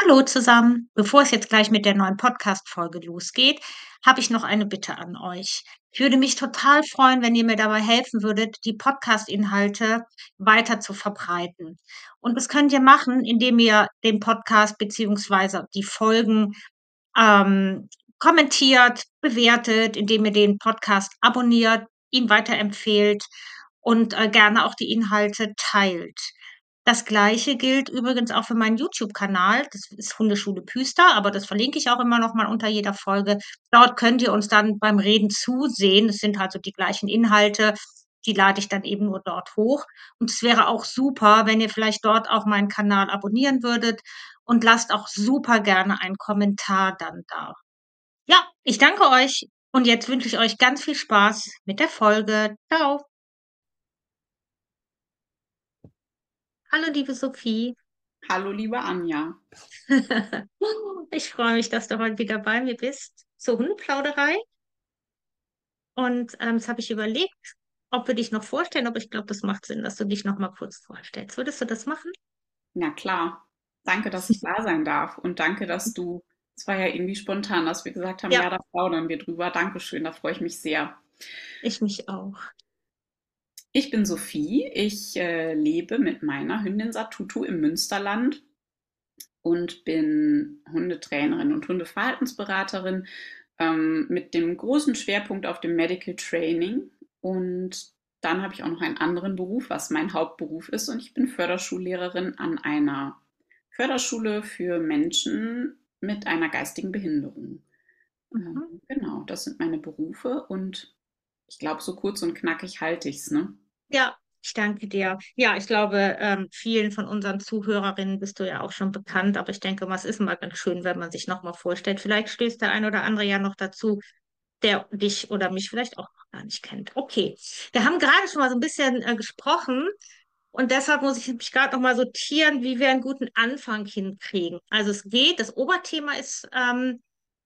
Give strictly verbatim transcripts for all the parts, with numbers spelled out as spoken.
Hallo zusammen. Bevor es jetzt gleich mit der neuen Podcast-Folge losgeht, habe ich noch eine Bitte an euch. Ich würde mich total freuen, wenn ihr mir dabei helfen würdet, die Podcast-Inhalte weiter zu verbreiten. Und das könnt ihr machen, indem ihr den Podcast beziehungsweise die Folgen ähm, kommentiert, bewertet, indem ihr den Podcast abonniert, ihn weiterempfehlt und äh, gerne auch die Inhalte teilt. Das Gleiche gilt übrigens auch für meinen YouTube-Kanal. Das ist Hundeschule Püster, aber das verlinke ich auch immer noch mal unter jeder Folge. Dort könnt ihr uns dann beim Reden zusehen. Es sind also die gleichen Inhalte. Die lade ich dann eben nur dort hoch. Und es wäre auch super, wenn ihr vielleicht dort auch meinen Kanal abonnieren würdet und lasst auch super gerne einen Kommentar dann da. Ja, ich danke euch und jetzt wünsche ich euch ganz viel Spaß mit der Folge. Ciao. Hallo, liebe Sophie. Hallo, liebe Anja. Ich freue mich, dass du heute wieder bei mir bist zur Hundeplauderei. Und ähm, jetzt habe ich überlegt, ob wir dich noch vorstellen, aber ich glaube, das macht Sinn, dass du dich noch mal kurz vorstellst. Würdest du das machen? Na klar, danke, dass ich da sein darf und danke, dass du, es war ja irgendwie spontan, dass wir gesagt haben, Ja, ja, da plaudern wir drüber. Dankeschön, da freue ich mich sehr. ich mich auch. Ich bin Sophie, ich äh, lebe mit meiner Hündin Satutu im Münsterland und bin Hundetrainerin und Hundeverhaltensberaterin ähm, mit dem großen Schwerpunkt auf dem Medical Training. Und dann habe ich auch noch einen anderen Beruf, was mein Hauptberuf ist. Und ich bin Förderschullehrerin an einer Förderschule für Menschen mit einer geistigen Behinderung. Ähm, Mhm. genau, das sind meine Berufe und ich glaube, so kurz und knackig halte ich es, ne? Ja, ich danke dir. Ja, ich glaube, ähm, vielen von unseren Zuhörerinnen bist du ja auch schon bekannt, aber ich denke mal, es ist immer ganz schön, wenn man sich noch mal vorstellt. Vielleicht stößt der ein oder andere ja noch dazu, der dich oder mich vielleicht auch noch gar nicht kennt. Okay, wir haben gerade schon mal so ein bisschen äh, gesprochen und deshalb muss ich mich gerade noch mal sortieren, wie wir einen guten Anfang hinkriegen. Also es geht, das Oberthema ist, ähm,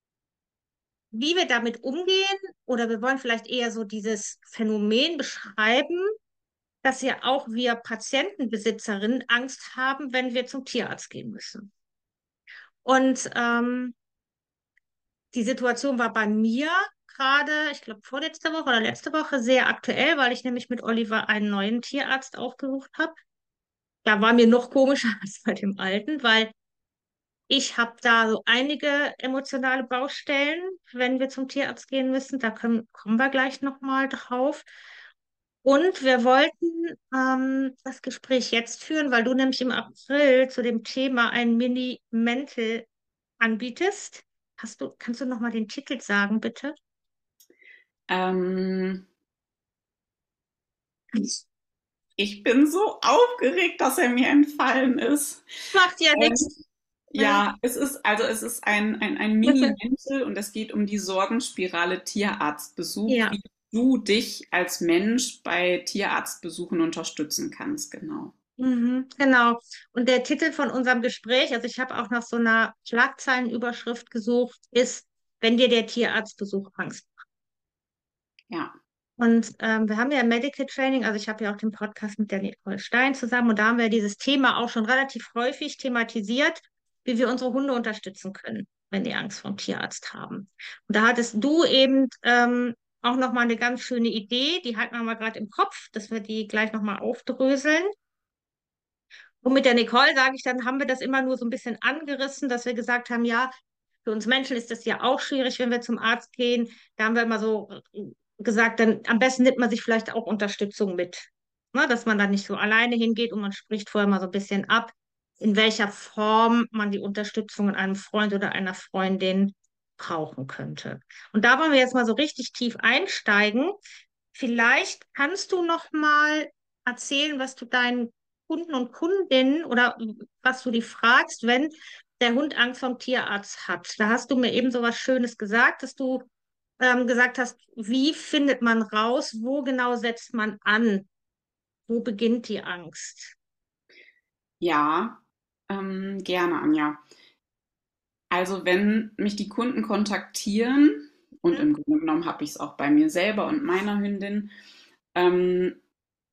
wie wir damit umgehen oder wir wollen vielleicht eher so dieses Phänomen beschreiben, dass ja auch wir Patientenbesitzerinnen Angst haben, wenn wir zum Tierarzt gehen müssen. Und ähm, die Situation war bei mir gerade, ich glaube, vorletzte Woche oder letzte Woche sehr aktuell, weil ich nämlich mit Oliver einen neuen Tierarzt aufgesucht habe. Da war mir noch komischer als bei dem alten, weil ich habe da so einige emotionale Baustellen, wenn wir zum Tierarzt gehen müssen. Da können, kommen wir gleich nochmal drauf. Und wir wollten ähm, das Gespräch jetzt führen, weil du nämlich im April zu dem Thema ein Mini-Mental anbietest. Hast du, kannst du noch mal den Titel sagen, bitte? Ähm, Ich bin so aufgeregt, dass er mir entfallen ist. Macht ja Ähm, nichts. Ne? Ja, es ist, also es ist ein, ein, ein Mini-Mental und es geht um die Sorgenspirale Tierarztbesuch, Ja, wie du dich als Mensch bei Tierarztbesuchen unterstützen kannst, genau. mhm, genau. Und der Titel von unserem Gespräch, also ich habe auch nach so einer Schlagzeilenüberschrift gesucht, ist, wenn dir der Tierarztbesuch Angst. Ja, Und ähm, wir haben ja Medical Training, also ich habe ja auch den Podcast mit der Nicole Stein zusammen und da haben wir dieses Thema auch schon relativ häufig thematisiert, wie wir unsere Hunde unterstützen können, wenn die Angst vor dem Tierarzt haben. Und da hattest du eben ähm, auch nochmal eine ganz schöne Idee, die halten wir mal gerade im Kopf, dass wir die gleich nochmal aufdröseln. Und mit der Nicole, sage ich, dann haben wir das immer nur so ein bisschen angerissen, dass wir gesagt haben, ja, für uns Menschen ist das ja auch schwierig, wenn wir zum Arzt gehen. Da haben wir immer so äh, gesagt, dann am besten nimmt man sich vielleicht auch Unterstützung mit. Ne, dass man da nicht so alleine hingeht und man spricht vorher mal so ein bisschen ab, in welcher Form man die Unterstützung in einem Freund oder einer Freundin brauchen könnte. Und da wollen wir jetzt mal so richtig tief einsteigen. Vielleicht kannst du noch mal erzählen, was du deinen Kunden und Kundinnen oder was du die fragst, wenn der Hund Angst vom Tierarzt hat. Da hast du mir eben so was Schönes gesagt, dass du ähm, gesagt hast, wie findet man raus, wo genau setzt man an, wo beginnt die Angst? ja, ähm, gerne, Anja. Also wenn mich die Kunden kontaktieren, und Hm? im Grunde genommen habe ich es auch bei mir selber und meiner Hündin, ähm,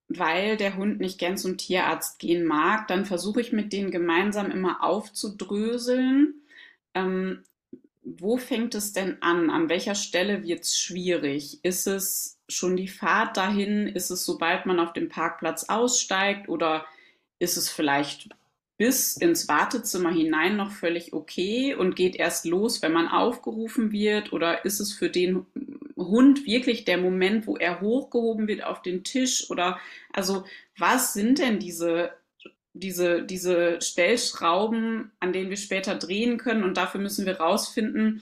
weil der Hund nicht gern zum Tierarzt gehen mag, dann versuche ich mit denen gemeinsam immer aufzudröseln. Ähm, Wo fängt es denn an? An welcher Stelle wird es schwierig? Ist es schon die Fahrt dahin? Ist es, sobald man auf dem Parkplatz aussteigt? Oder ist es vielleicht bis ins Wartezimmer hinein noch völlig okay und geht erst los, wenn man aufgerufen wird? Oder ist es für den Hund wirklich der Moment, wo er hochgehoben wird auf den Tisch? Oder also was sind denn diese diese, diese Stellschrauben, an denen wir später drehen können. Und dafür müssen wir rausfinden,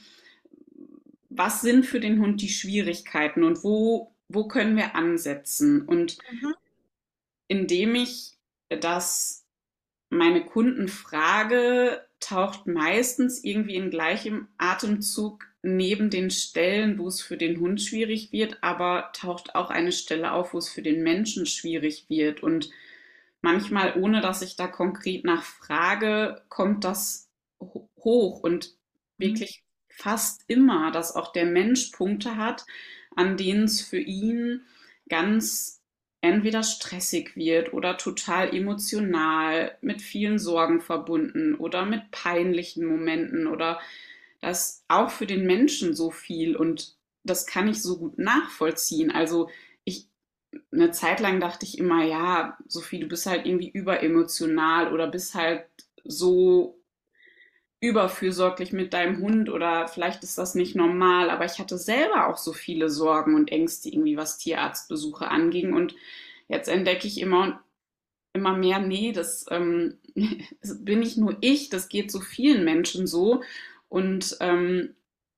was sind für den Hund die Schwierigkeiten und wo, wo können wir ansetzen. Und Mhm. indem ich das meine Kunden frage, taucht meistens irgendwie in gleichem Atemzug neben den Stellen, wo es für den Hund schwierig wird, aber taucht auch eine Stelle auf, wo es für den Menschen schwierig wird. Und manchmal, ohne dass ich da konkret nachfrage, kommt das hoch und Mhm. wirklich fast immer, dass auch der Mensch Punkte hat, an denen es für ihn ganz entweder stressig wird oder total emotional, mit vielen Sorgen verbunden oder mit peinlichen Momenten oder das auch für den Menschen so viel und das kann ich so gut nachvollziehen. Also ich eine Zeit lang dachte ich immer, ja, Sophie, du bist halt irgendwie überemotional oder bist halt so überfürsorglich mit deinem Hund oder vielleicht ist das nicht normal, aber ich hatte selber auch so viele Sorgen und Ängste irgendwie, was Tierarztbesuche anging und jetzt entdecke ich immer immer mehr, nee, das ähm, bin nicht nur ich, das geht so vielen Menschen so und ähm,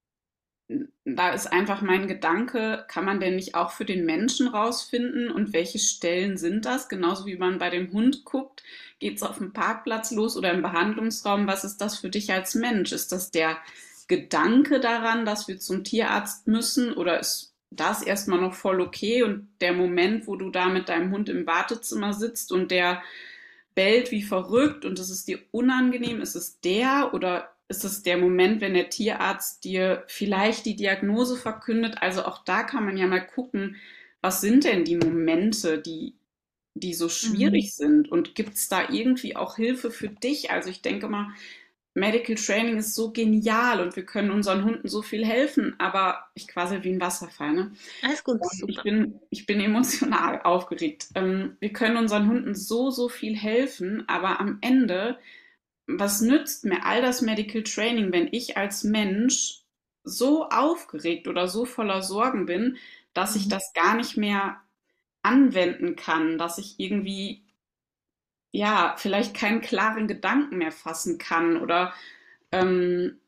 da ist einfach mein Gedanke, kann man denn nicht auch für den Menschen rausfinden und welche Stellen sind das? Genauso wie man bei dem Hund guckt, geht es auf dem Parkplatz los oder im Behandlungsraum, was ist das für dich als Mensch? Ist das der Gedanke daran, dass wir zum Tierarzt müssen oder ist das erstmal noch voll okay und der Moment, wo du da mit deinem Hund im Wartezimmer sitzt und der bellt wie verrückt und es ist dir unangenehm, ist es der oder ist es der Moment, wenn der Tierarzt dir vielleicht die Diagnose verkündet? Also auch da kann man ja mal gucken, was sind denn die Momente, die, die so Mhm. schwierig sind? Und gibt es da irgendwie auch Hilfe für dich? Also ich denke mal, Medical Training ist so genial und wir können unseren Hunden so viel helfen, aber ich quasi wie ein Wasserfall, ne? Alles gut, Und ich super. bin, ich bin emotional aufgeregt. Ähm, wir können unseren Hunden so, so viel helfen, aber am Ende, was nützt mir all das Medical Training, wenn ich als Mensch so aufgeregt oder so voller Sorgen bin, dass ich Mhm. das gar nicht mehr anwenden kann, dass ich irgendwie, ja, vielleicht keinen klaren Gedanken mehr fassen kann oder ähm,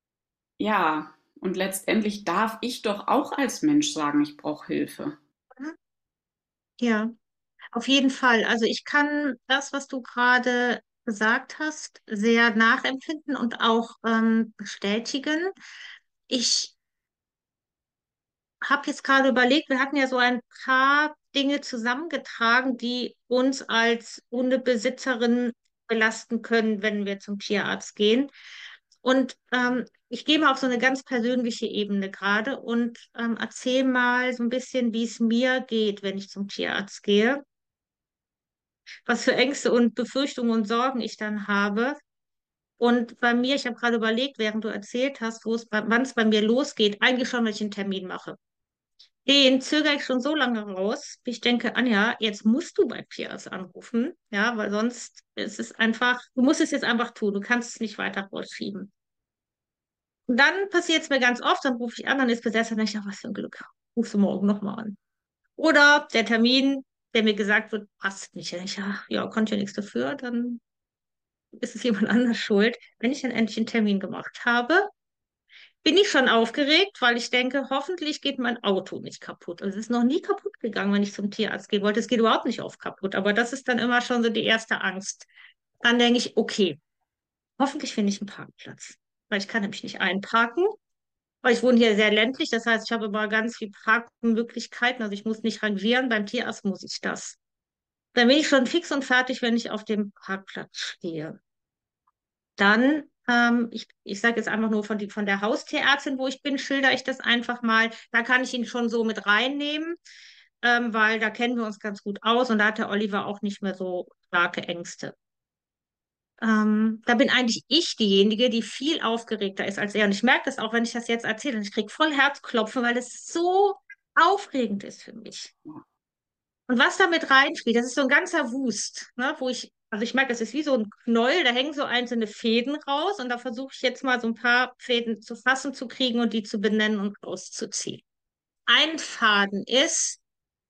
ja, und letztendlich darf ich doch auch als Mensch sagen, ich brauche Hilfe. Mhm. Ja, auf jeden Fall. Also ich kann das, was du gerade gesagt hast, sehr nachempfinden und auch ähm, bestätigen. Ich habe jetzt gerade überlegt, wir hatten ja so ein paar Dinge zusammengetragen, die uns als Hundebesitzerin belasten können, wenn wir zum Tierarzt gehen. Und ähm, ich gehe mal auf so eine ganz persönliche Ebene gerade und ähm, erzähle mal so ein bisschen, wie es mir geht, wenn ich zum Tierarzt gehe, was für Ängste und Befürchtungen und Sorgen ich dann habe. Und bei mir, ich habe gerade überlegt, während du erzählt hast, wo es bei, wann es bei mir losgeht, eigentlich schon, wenn ich einen Termin mache. Den zögere ich schon so lange raus, bis ich denke, Anja, jetzt musst du bei Piers anrufen, ja, weil sonst ist es einfach, du musst es jetzt einfach tun, du kannst es nicht weiter rausschieben. Und dann passiert es mir ganz oft, dann rufe ich an, dann ist besetzt, dann denke ich, ach, was für ein Glück, rufst du morgen nochmal an. Oder der Termin, der mir gesagt wird, passt nicht. Dann denke ich, ja, ja, konnte ja nichts dafür, dann ist es jemand anders schuld. Wenn ich dann endlich einen Termin gemacht habe, bin ich schon aufgeregt, weil ich denke, hoffentlich geht mein Auto nicht kaputt. Also es ist noch nie kaputt gegangen, wenn ich zum Tierarzt gehen wollte. Es geht überhaupt nicht oft kaputt, aber das ist dann immer schon so die erste Angst. Dann denke ich, okay, hoffentlich finde ich einen Parkplatz, weil ich kann nämlich nicht einparken, weil ich wohne hier sehr ländlich. Das heißt, ich habe immer ganz viele Parkmöglichkeiten. Also ich muss nicht rangieren, beim Tierarzt muss ich das. Dann bin ich schon fix und fertig, wenn ich auf dem Parkplatz stehe. Dann, ähm, ich, ich sage jetzt einfach nur von, die, von der Haustierärztin, wo ich bin, schilder ich das einfach mal. Da kann ich ihn schon so mit reinnehmen. ähm, weil da kennen wir uns ganz gut aus und da hat der Oliver auch nicht mehr so starke Ängste. Ähm, da bin eigentlich ich diejenige, die viel aufgeregter ist als er. Und ich merke das auch, wenn ich das jetzt erzähle. Und ich kriege voll Herzklopfen, weil es so aufregend ist für mich. Ja. Und was damit reinspielt, das ist so ein ganzer Wust, ne, wo ich, also ich merke, das ist wie so ein Knäuel, da hängen so einzelne Fäden raus und da versuche ich jetzt mal so ein paar Fäden zu fassen zu kriegen und die zu benennen und rauszuziehen. Ein Faden ist,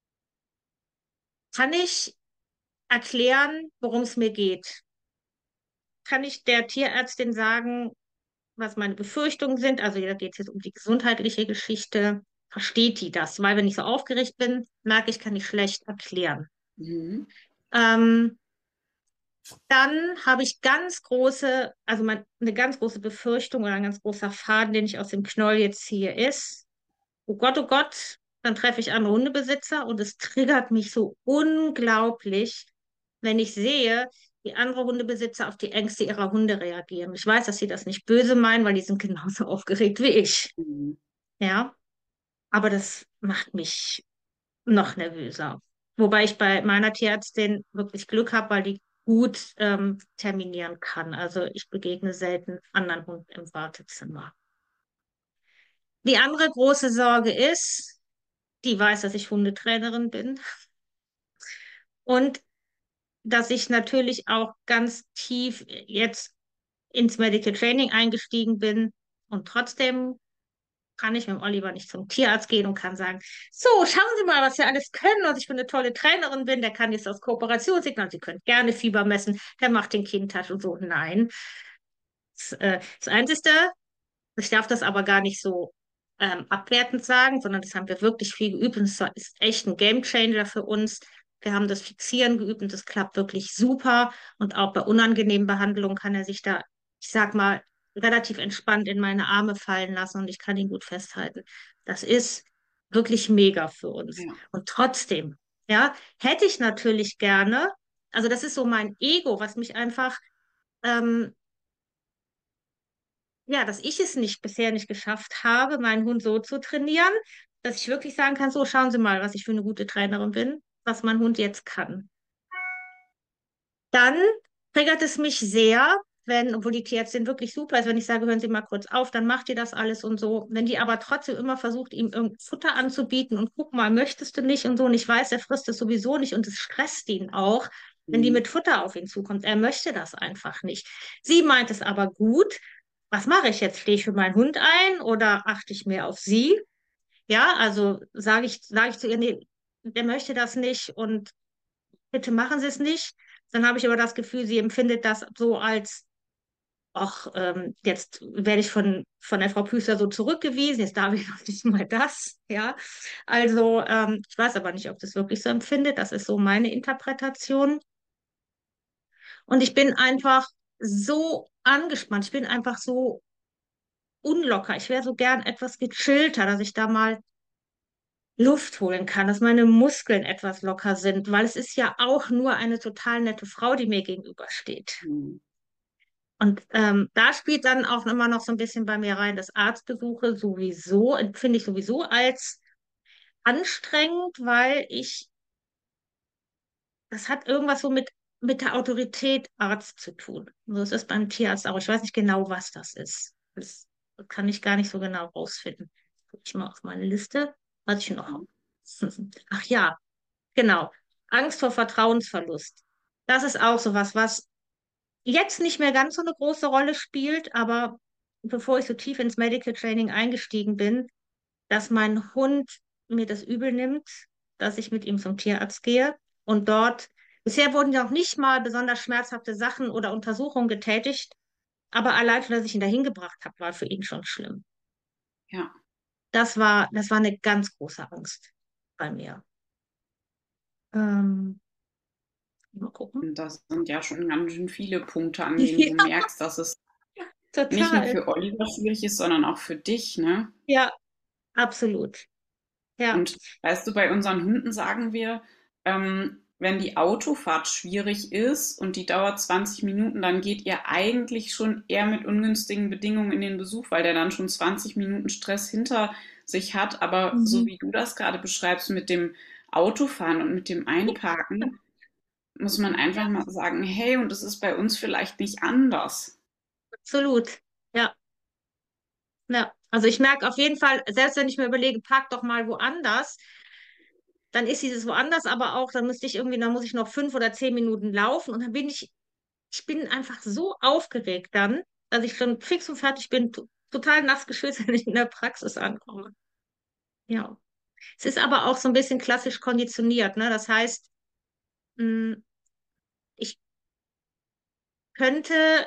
kann ich erklären, worum es mir geht? Kann ich der Tierärztin sagen, was meine Befürchtungen sind? Also da geht es jetzt um die gesundheitliche Geschichte. Versteht die das? Weil wenn ich so aufgeregt bin, merke ich, kann ich schlecht erklären. Mhm. Ähm, Dann habe ich ganz große, also mein, eine ganz große Befürchtung oder ein ganz großer Faden, den ich aus dem Knoll jetzt ziehe, ist, oh Gott, oh Gott, dann treffe ich andere Hundebesitzer und es triggert mich so unglaublich, wenn ich sehe, wie andere Hundebesitzer auf die Ängste ihrer Hunde reagieren. Ich weiß, dass sie das nicht böse meinen, weil die sind genauso aufgeregt wie ich. Mhm. Ja, aber das macht mich noch nervöser. Wobei ich bei meiner Tierärztin wirklich Glück habe, weil die gut ähm, terminieren kann. Also ich begegne selten anderen Hunden im Wartezimmer. Die andere große Sorge ist, die weiß, dass ich Hundetrainerin bin und dass ich natürlich auch ganz tief jetzt ins Medical Training eingestiegen bin und trotzdem kann ich mit dem Oliver nicht zum Tierarzt gehen und kann sagen, so, schauen Sie mal, was wir alles können und ich für eine tolle Trainerin bin, der kann jetzt das Kooperationssignal, Sie können gerne Fieber messen, der macht den Kindtouch und so. Nein. Das, äh, das Einzige, ich darf das aber gar nicht so ähm, abwertend sagen, sondern das haben wir wirklich viel geübt und es war- ist echt ein Gamechanger für uns. Wir haben das Fixieren geübt und das klappt wirklich super. Und auch bei unangenehmen Behandlungen kann er sich da, ich sag mal, relativ entspannt in meine Arme fallen lassen und ich kann ihn gut festhalten. Das ist wirklich mega für uns. Ja. Und trotzdem, ja, hätte ich natürlich gerne, also das ist so mein Ego, was mich einfach ähm, ja, dass ich es nicht bisher nicht geschafft habe, meinen Hund so zu trainieren, dass ich wirklich sagen kann, so schauen Sie mal, was ich für eine gute Trainerin bin, was mein Hund jetzt kann. Dann triggert es mich sehr, wenn, obwohl die Tierärztin wirklich super ist, wenn ich sage, hören Sie mal kurz auf, dann macht ihr das alles und so. Wenn die aber trotzdem immer versucht, ihm irgendein Futter anzubieten und guck mal, möchtest du nicht und so, und ich weiß, er frisst es sowieso nicht und es stresst ihn auch, wenn die Mhm. mit Futter auf ihn zukommt. Er möchte das einfach nicht. Sie meint es aber gut. Was mache ich jetzt? Stehe ich für meinen Hund ein oder achte ich mehr auf sie? Ja, also sage ich, sage ich zu ihr, nee, der möchte das nicht und bitte machen Sie es nicht. Dann habe ich aber das Gefühl, sie empfindet das so als, ach, ähm, jetzt werde ich von, von der Frau Püßler so zurückgewiesen, jetzt darf ich noch nicht mal das. Ja, also ähm, ich weiß aber nicht, ob das wirklich so empfindet. Das ist so meine Interpretation. Und ich bin einfach so angespannt. Ich bin einfach so unlocker. Ich wäre so gern etwas gechillter, dass ich da mal Luft holen kann, dass meine Muskeln etwas locker sind, weil es ist ja auch nur eine total nette Frau, die mir gegenübersteht. Mhm. Und ähm, da spielt dann auch immer noch so ein bisschen bei mir rein, dass Arztbesuche sowieso, empfinde ich sowieso als anstrengend, weil ich, das hat irgendwas so mit, mit der Autorität Arzt zu tun. So ist es beim Tierarzt auch. Ich weiß nicht genau, was das ist. Das kann ich gar nicht so genau rausfinden. Guck ich mal auf meine Liste, was ich noch habe. Mhm. Ach ja, genau. Angst vor Vertrauensverlust. Das ist auch sowas, was jetzt nicht mehr ganz so eine große Rolle spielt, aber bevor ich so tief ins Medical Training eingestiegen bin, dass mein Hund mir das übel nimmt, dass ich mit ihm zum Tierarzt gehe und dort, bisher wurden ja auch nicht mal besonders schmerzhafte Sachen oder Untersuchungen getätigt, aber allein schon, dass ich ihn dahin gebracht habe, war für ihn schon schlimm. Ja. Das war, das war eine ganz große Angst bei mir. Ähm, mal gucken. Und das sind ja schon ganz schön viele Punkte, an denen du Ja, merkst, dass es nicht nur total. für Oliver schwierig ist, sondern auch für dich, ne? Ja, absolut. Ja. Und weißt du, bei unseren Hunden sagen wir, ähm, wenn die Autofahrt schwierig ist und die dauert zwanzig Minuten, dann geht ihr eigentlich schon eher mit ungünstigen Bedingungen in den Besuch, weil der dann schon zwanzig Minuten Stress hinter sich hat. Aber so Mhm. wie du das gerade beschreibst mit dem Auto fahren und mit dem Einparken muss man einfach Ja, mal sagen, hey, und es ist bei uns vielleicht nicht anders. absolut. Ja, ja. Also ich merke auf jeden Fall, selbst wenn ich mir überlege, park doch mal woanders, dann ist dieses woanders aber auch, dann müsste ich irgendwie, dann muss ich noch fünf oder zehn Minuten laufen und dann bin ich, ich bin einfach so aufgeregt dann, dass ich schon fix und fertig bin, to- total nass geschwitzt, wenn ich in der Praxis ankomme. Ja. Es ist aber auch so ein bisschen klassisch konditioniert, ne? Das heißt, mh, ich könnte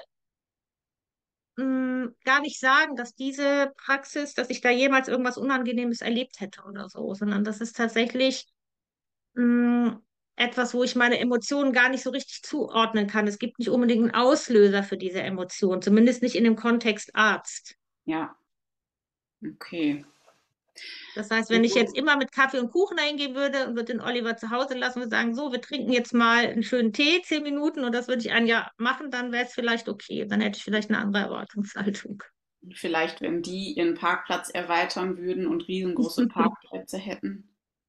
mh, gar nicht sagen, dass diese Praxis, dass ich da jemals irgendwas Unangenehmes erlebt hätte oder so, sondern das ist tatsächlich mh, etwas, wo ich meine Emotionen gar nicht so richtig zuordnen kann. Es gibt nicht unbedingt einen Auslöser für diese Emotion, zumindest nicht in dem Kontext Arzt. Ja, okay. Das heißt, wenn ich jetzt immer mit Kaffee und Kuchen eingehen würde und würde den Oliver zu Hause lassen und sagen, so, wir trinken jetzt mal einen schönen Tee, zehn Minuten, und das würde ich ein Jahr machen, dann wäre es vielleicht okay. Dann hätte ich vielleicht eine andere Erwartungshaltung. Vielleicht, wenn die ihren Parkplatz erweitern würden und riesengroße Parkplätze hätten.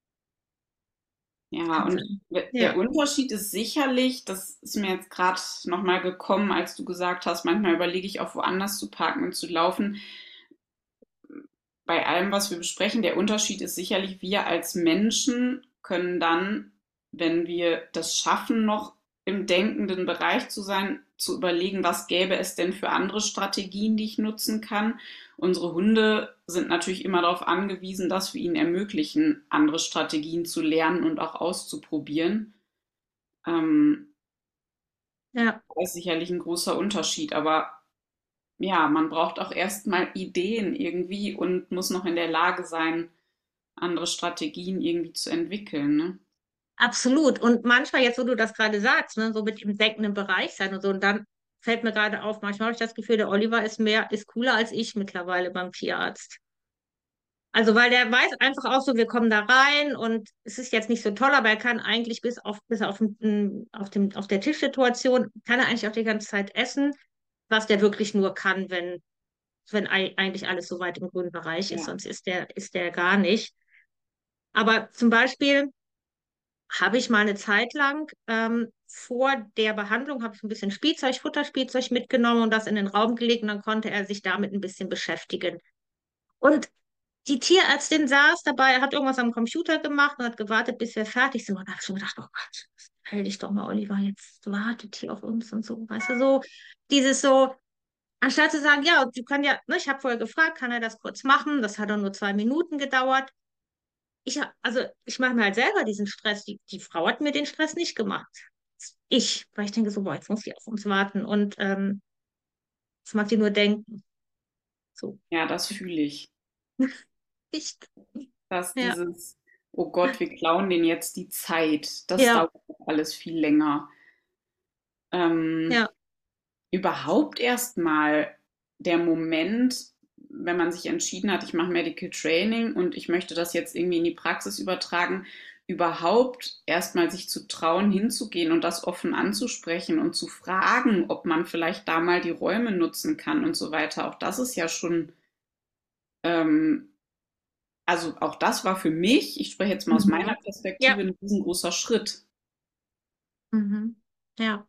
Ja, Kann und sein. der Ja, Unterschied ist sicherlich, das ist mir jetzt gerade nochmal gekommen, als du gesagt hast, manchmal überlege ich auch woanders zu parken und zu laufen. Bei allem, was wir besprechen, der Unterschied ist sicherlich, wir als Menschen können dann, wenn wir das schaffen, noch im denkenden Bereich zu sein, zu überlegen, was gäbe es denn für andere Strategien, die ich nutzen kann. Unsere Hunde sind natürlich immer darauf angewiesen, dass wir ihnen ermöglichen, andere Strategien zu lernen und auch auszuprobieren. Ähm, ja, Das ist sicherlich ein großer Unterschied, aber ja, man braucht auch erstmal Ideen irgendwie und muss noch in der Lage sein, andere Strategien irgendwie zu entwickeln, ne? absolut. Und manchmal, jetzt wo du das gerade sagst, ne, so mit dem denkenden Bereich sein und so, und dann fällt mir gerade auf, manchmal habe ich das Gefühl, der Oliver ist mehr, ist cooler als ich mittlerweile beim Tierarzt. Also, weil der weiß einfach auch so, wir kommen da rein und es ist jetzt nicht so toll, aber er kann eigentlich bis auf, bis auf, den- auf dem, auf der Tischsituation, kann er eigentlich auch die ganze Zeit essen, was der wirklich nur kann, wenn, wenn ei- eigentlich alles so weit im grünen Bereich ist, Ja, sonst ist der, ist der gar nicht. Aber zum Beispiel habe ich mal eine Zeit lang, ähm, vor der Behandlung, habe ich ein bisschen Spielzeug, Futterspielzeug mitgenommen und das in den Raum gelegt und dann konnte er sich damit ein bisschen beschäftigen. Und die Tierärztin saß dabei, hat irgendwas am Computer gemacht und hat gewartet, bis wir fertig sind. Und da habe ich schon gedacht, oh Gott, stell dich doch mal, Oliver, jetzt wartet hier auf uns und so. Weißt du, so dieses so, anstatt zu sagen, ja, du kannst ja, ne, ich habe vorher gefragt, kann er das kurz machen? Das hat dann nur zwei Minuten gedauert. Ich, hab- also ich mache mir halt selber diesen Stress. Die, die Frau hat mir den Stress nicht gemacht. Ich, weil ich denke so, boah, jetzt muss die auf uns warten und ähm, das mag die nur denken. So, ja, das fühle ich. ich, Dass ja, dieses, oh Gott, wir klauen denen jetzt die Zeit, das ja, dauert alles viel länger. Ähm, ja. Überhaupt erstmal der Moment, wenn man sich entschieden hat, ich mache Medical Training und ich möchte das jetzt irgendwie in die Praxis übertragen, überhaupt erstmal sich zu trauen, hinzugehen und das offen anzusprechen und zu fragen, ob man vielleicht da mal die Räume nutzen kann und so weiter. Auch das ist ja schon, ähm, also auch das war für mich, ich spreche jetzt mal aus meiner Mhm. Ja. Perspektive, ein riesengroßer Schritt. Mhm. Ja.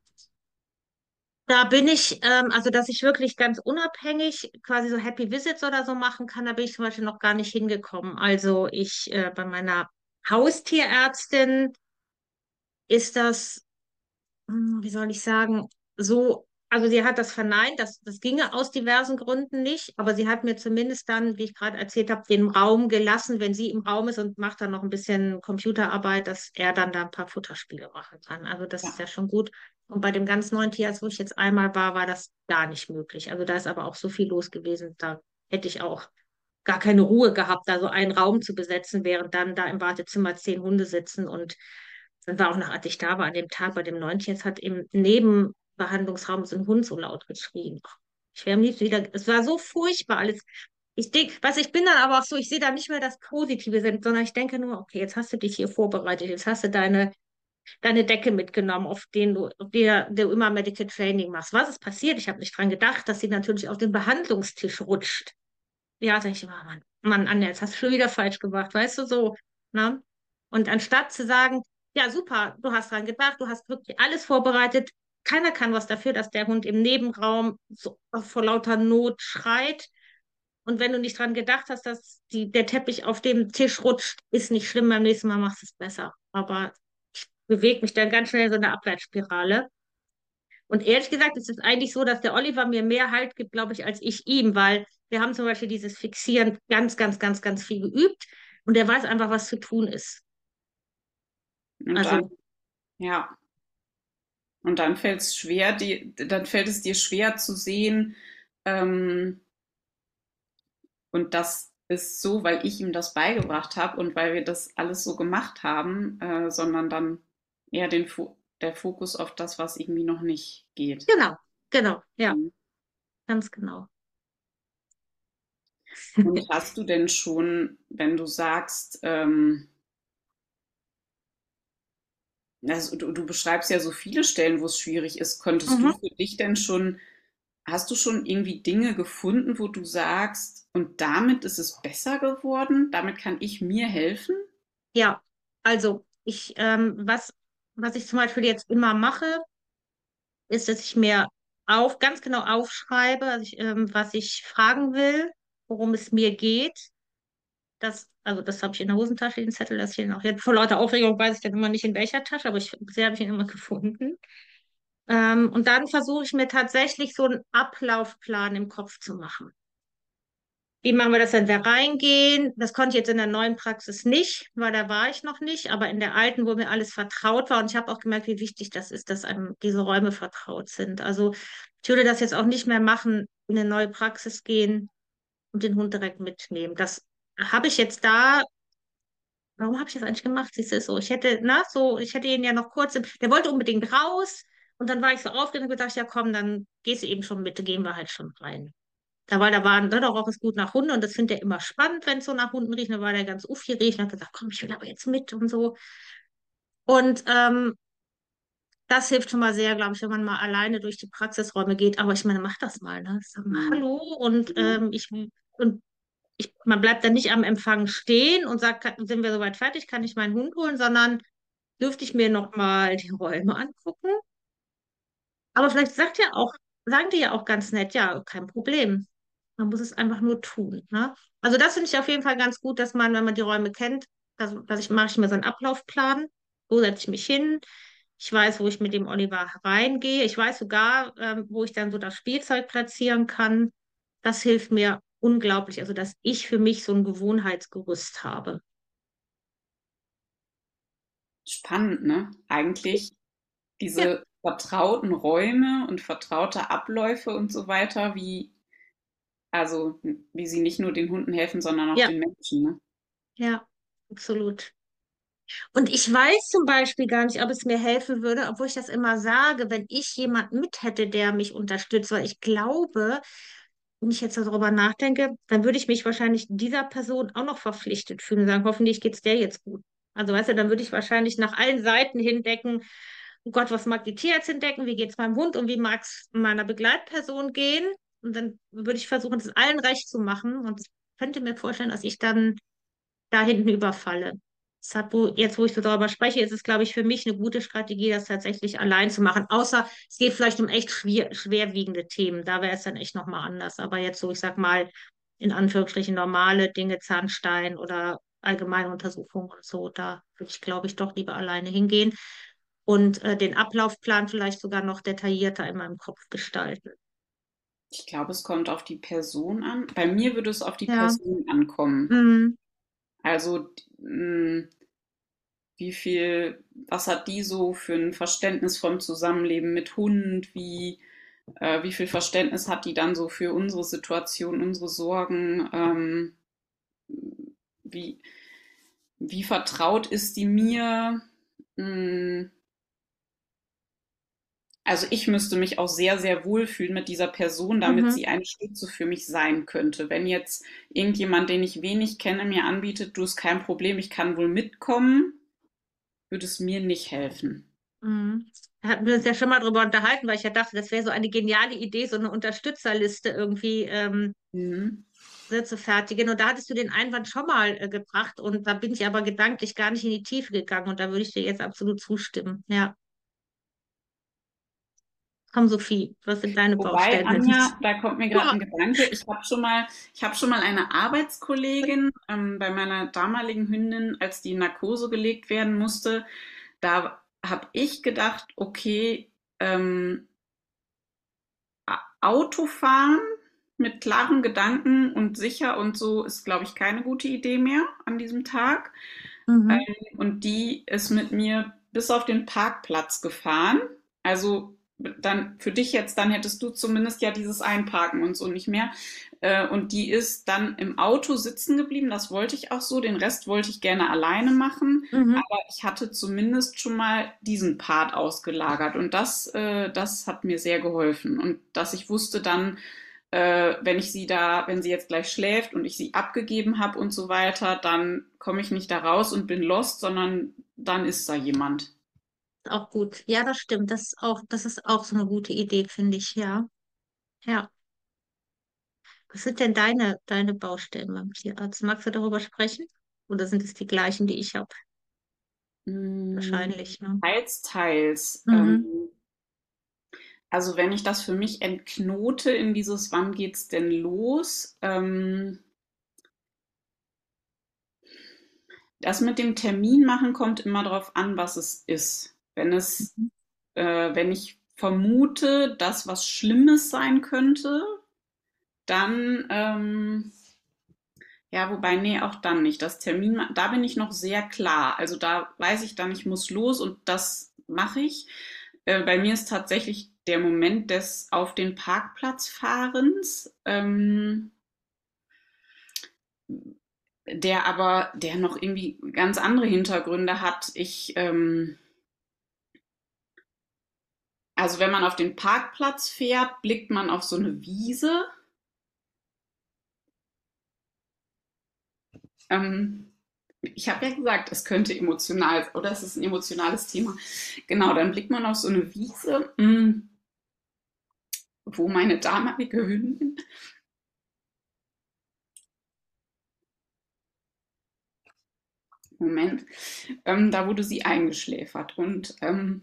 Da bin ich, ähm, also dass ich wirklich ganz unabhängig quasi so Happy Visits oder so machen kann, da bin ich zum Beispiel noch gar nicht hingekommen. Also ich, äh, bei meiner Haustierärztin ist das, hm, wie soll ich sagen, so, also sie hat das verneint, das, das ginge aus diversen Gründen nicht, aber sie hat mir zumindest dann, wie ich gerade erzählt habe, den Raum gelassen, wenn sie im Raum ist und macht dann noch ein bisschen Computerarbeit, dass er dann da ein paar Futterspiele machen kann. Also das ist ja Ja, schon gut. Und bei dem ganz neuen Tierarzt, wo ich jetzt einmal war, war das gar nicht möglich. Also da ist aber auch so viel los gewesen, da hätte ich auch gar keine Ruhe gehabt, da so einen Raum zu besetzen, während dann da im Wartezimmer zehn Hunde sitzen. Und dann war auch noch, als ich da war, an dem Tag bei dem neuen Tierarzt, hat im Nebenbehandlungsraum so ein Hund so laut geschrien. Ich wäre am liebsten wieder, es war so furchtbar alles. Ich denke, was ich bin dann aber auch so, ich sehe da nicht mehr das Positive, sondern ich denke nur, okay, jetzt hast du dich hier vorbereitet, jetzt hast du deine, deine Decke mitgenommen, auf den du, auf der du immer Medical Training machst. Was ist passiert? Ich habe nicht dran gedacht, dass sie natürlich auf den Behandlungstisch rutscht. Ja, sag ich immer, Mann, Mann, Anja, jetzt hast du schon wieder falsch gemacht, weißt du so, ne? Und anstatt zu sagen, ja, super, du hast dran gedacht, du hast wirklich alles vorbereitet, keiner kann was dafür, dass der Hund im Nebenraum so vor lauter Not schreit. Und wenn du nicht dran gedacht hast, dass die, der Teppich auf dem Tisch rutscht, ist nicht schlimm, beim nächsten Mal machst du es besser. Aber ich bewege mich dann ganz schnell in so eine Abwärtsspirale. Und ehrlich gesagt, es ist eigentlich so, dass der Oliver mir mehr Halt gibt, glaube ich, als ich ihm, weil wir haben zum Beispiel dieses Fixieren ganz, ganz, ganz, ganz viel geübt und er weiß einfach, was zu tun ist. Und dann, Also, ja, und dann fällt es schwer, die, dann fällt es dir schwer zu sehen, ähm, und das ist so, weil ich ihm das beigebracht habe und weil wir das alles so gemacht haben, äh, sondern dann eher den Fo der Fokus auf das, was irgendwie noch nicht geht. genau, genau, ja, Mhm. ganz genau. Und hast du denn schon, wenn du sagst, ähm, also du, du beschreibst ja so viele Stellen, wo es schwierig ist, konntest du Mhm. für dich denn schon, hast du schon irgendwie Dinge gefunden, wo du sagst, und damit ist es besser geworden, damit kann ich mir helfen? Ja, also ich, ähm, was, was ich zum Beispiel jetzt immer mache, ist, dass ich mir auf, ganz genau aufschreibe, also ich, ähm, was ich fragen will, worum es mir geht. Das, also das habe ich in der Hosentasche, den Zettel, das hier noch. Jetzt vor lauter Aufregung weiß ich dann immer nicht in welcher Tasche, aber ich, bisher habe ich ihn immer gefunden. Ähm, und dann versuche ich mir tatsächlich so einen Ablaufplan im Kopf zu machen. Wie machen wir das, wenn wir reingehen? Das konnte ich jetzt in der neuen Praxis nicht, weil da war ich noch nicht, aber in der alten, wo mir alles vertraut war. Und ich habe auch gemerkt, wie wichtig das ist, dass einem diese Räume vertraut sind. Also ich würde das jetzt auch nicht mehr machen, in eine neue Praxis gehen und den Hund direkt mitnehmen. Das habe ich jetzt da. Warum habe ich das eigentlich gemacht? Siehst du, so, ich hätte, na, so, ich hätte ihn ja noch kurz, im, der wollte unbedingt raus und dann war ich so aufgeregt und gedacht, ja komm, dann gehst du eben schon mit, gehen wir halt schon rein. Da war, da waren, da roch es gut nach Hunden und das findet er immer spannend, wenn es so nach Hunden riecht. Da war der ganz aufgeregt und hat gesagt, komm, ich will aber jetzt mit und so. Und ähm, das hilft schon mal sehr, glaube ich, wenn man mal alleine durch die Praxisräume geht. Aber ich meine, mach das mal, ne? Sag mal, Mhm. hallo und Ja. ähm, ich und ich, man bleibt dann nicht am Empfang stehen und sagt, kann- sind wir soweit fertig, kann ich meinen Hund holen, sondern dürfte ich mir noch mal die Räume angucken. Aber vielleicht sagt ja auch, sagen die ja auch ganz nett, ja, kein Problem. Man muss es einfach nur tun, ne? Also das finde ich auf jeden Fall ganz gut, dass man, wenn man die Räume kennt, dass, dass ich mache ich mir so einen Ablaufplan, wo setze ich mich hin. Ich weiß, wo ich mit dem Oliver reingehe. Ich weiß sogar, ähm, wo ich dann so das Spielzeug platzieren kann. Das hilft mir unglaublich, also dass ich für mich so ein Gewohnheitsgerüst habe. Spannend, ne? Eigentlich Ja, diese vertrauten Räume und vertraute Abläufe und so weiter, wie, also, wie sie nicht nur den Hunden helfen, sondern auch ja, den Menschen, ne? ja, absolut. Und ich weiß zum Beispiel gar nicht, ob es mir helfen würde, obwohl ich das immer sage, wenn ich jemanden mit hätte, der mich unterstützt, weil ich glaube, wenn ich jetzt darüber nachdenke, dann würde ich mich wahrscheinlich dieser Person auch noch verpflichtet fühlen und sagen, hoffentlich geht es der jetzt gut. Also weißt du, dann würde ich wahrscheinlich nach allen Seiten hindecken, oh Gott, was mag die Tierärztin denken, wie geht es meinem Hund und wie mag es meiner Begleitperson gehen? Und dann würde ich versuchen, es allen recht zu machen. Und ich könnte mir vorstellen, dass ich dann da hinten überfalle. Deshalb, wo, jetzt, wo ich so darüber spreche, ist es, glaube ich, für mich eine gute Strategie, das tatsächlich allein zu machen. Außer es geht vielleicht um echt schwer, schwerwiegende Themen. Da wäre es dann echt nochmal anders. Aber jetzt so, ich sag mal, in Anführungsstrichen normale Dinge, Zahnstein oder allgemeine Untersuchungen und so, da würde ich, glaube ich, doch lieber alleine hingehen und äh, den Ablaufplan vielleicht sogar noch detaillierter in meinem Kopf gestalten. Ich glaube, es kommt auf die Person an. Bei mir würde es auf die Ja, Person ankommen. mm, Also, mh, wie viel, was hat die so für ein Verständnis vom Zusammenleben mit Hund? Wie, äh, wie viel Verständnis hat die dann so für unsere Situation, unsere Sorgen? Ähm, wie, wie vertraut ist die mir? Mh, Also ich müsste mich auch sehr, sehr wohlfühlen mit dieser Person, damit mhm, sie eine Stütze für mich sein könnte. Wenn jetzt irgendjemand, den ich wenig kenne, mir anbietet, du, ist kein Problem, ich kann wohl mitkommen, würde es mir nicht helfen. mhm. Da hatten wir uns ja schon mal drüber unterhalten, weil ich ja dachte, das wäre so eine geniale Idee, so eine Unterstützerliste irgendwie ähm, Mhm. Sätze fertigen. Und da hattest du den Einwand schon mal äh, gebracht und da bin ich aber gedanklich gar nicht in die Tiefe gegangen und da würde ich dir jetzt absolut zustimmen. Ja, komm, Sophie, was sind deine Wobei, Baustellen? Wenn ich... Anja, da kommt mir gerade Ja. ein Gedanke. Ich habe schon mal, ich habe schon mal eine Arbeitskollegin ähm, bei meiner damaligen Hündin, als die in Narkose gelegt werden musste, da habe ich gedacht, okay, ähm, Autofahren mit klaren Gedanken und sicher und so ist, glaube ich, keine gute Idee mehr an diesem Tag. Mhm. Ähm, und die ist mit mir bis auf den Parkplatz gefahren. Also dann für dich jetzt, dann hättest du zumindest ja dieses Einparken und so nicht mehr. Äh, und die ist dann im Auto sitzen geblieben. Das wollte ich auch so. Den Rest wollte ich gerne alleine machen. Mhm. Aber ich hatte zumindest schon mal diesen Part ausgelagert. Und das, äh, das hat mir sehr geholfen. Und dass ich wusste dann, äh, wenn ich sie da, wenn sie jetzt gleich schläft und ich sie abgegeben habe und so weiter, dann komme ich nicht da raus und bin lost, sondern dann ist da jemand. Auch gut. Ja, das stimmt. Das ist auch, das ist auch so eine gute Idee, finde ich. Ja. Ja. Was sind denn deine, deine Baustellen beim Tierarzt? Magst du darüber sprechen? Oder sind es die gleichen, die ich habe? Mm, Wahrscheinlich, ne? Teils, teils. Ähm, Mhm. also wenn ich das für mich entknote in dieses, wann geht's denn los? Ähm, das mit dem Termin machen kommt immer darauf an, was es ist. Wenn es, Mhm. äh, wenn ich vermute, dass was Schlimmes sein könnte, dann ähm, ja, wobei, nee, auch dann nicht. Das Termin, da bin ich noch sehr klar. Also da weiß ich dann, ich muss los und das mache ich. Äh, bei mir ist tatsächlich der Moment des auf den Parkplatz fahrens, ähm, der aber, der noch irgendwie ganz andere Hintergründe hat. Ich, ähm, also wenn man auf den Parkplatz fährt, blickt man auf so eine Wiese. Ähm, Ich habe ja gesagt, es könnte emotional, oder es ist ein emotionales Thema. Genau, dann blickt man auf so eine Wiese, mh, wo meine damalige Hündin, Moment, ähm, da wurde sie eingeschläfert. Und ähm,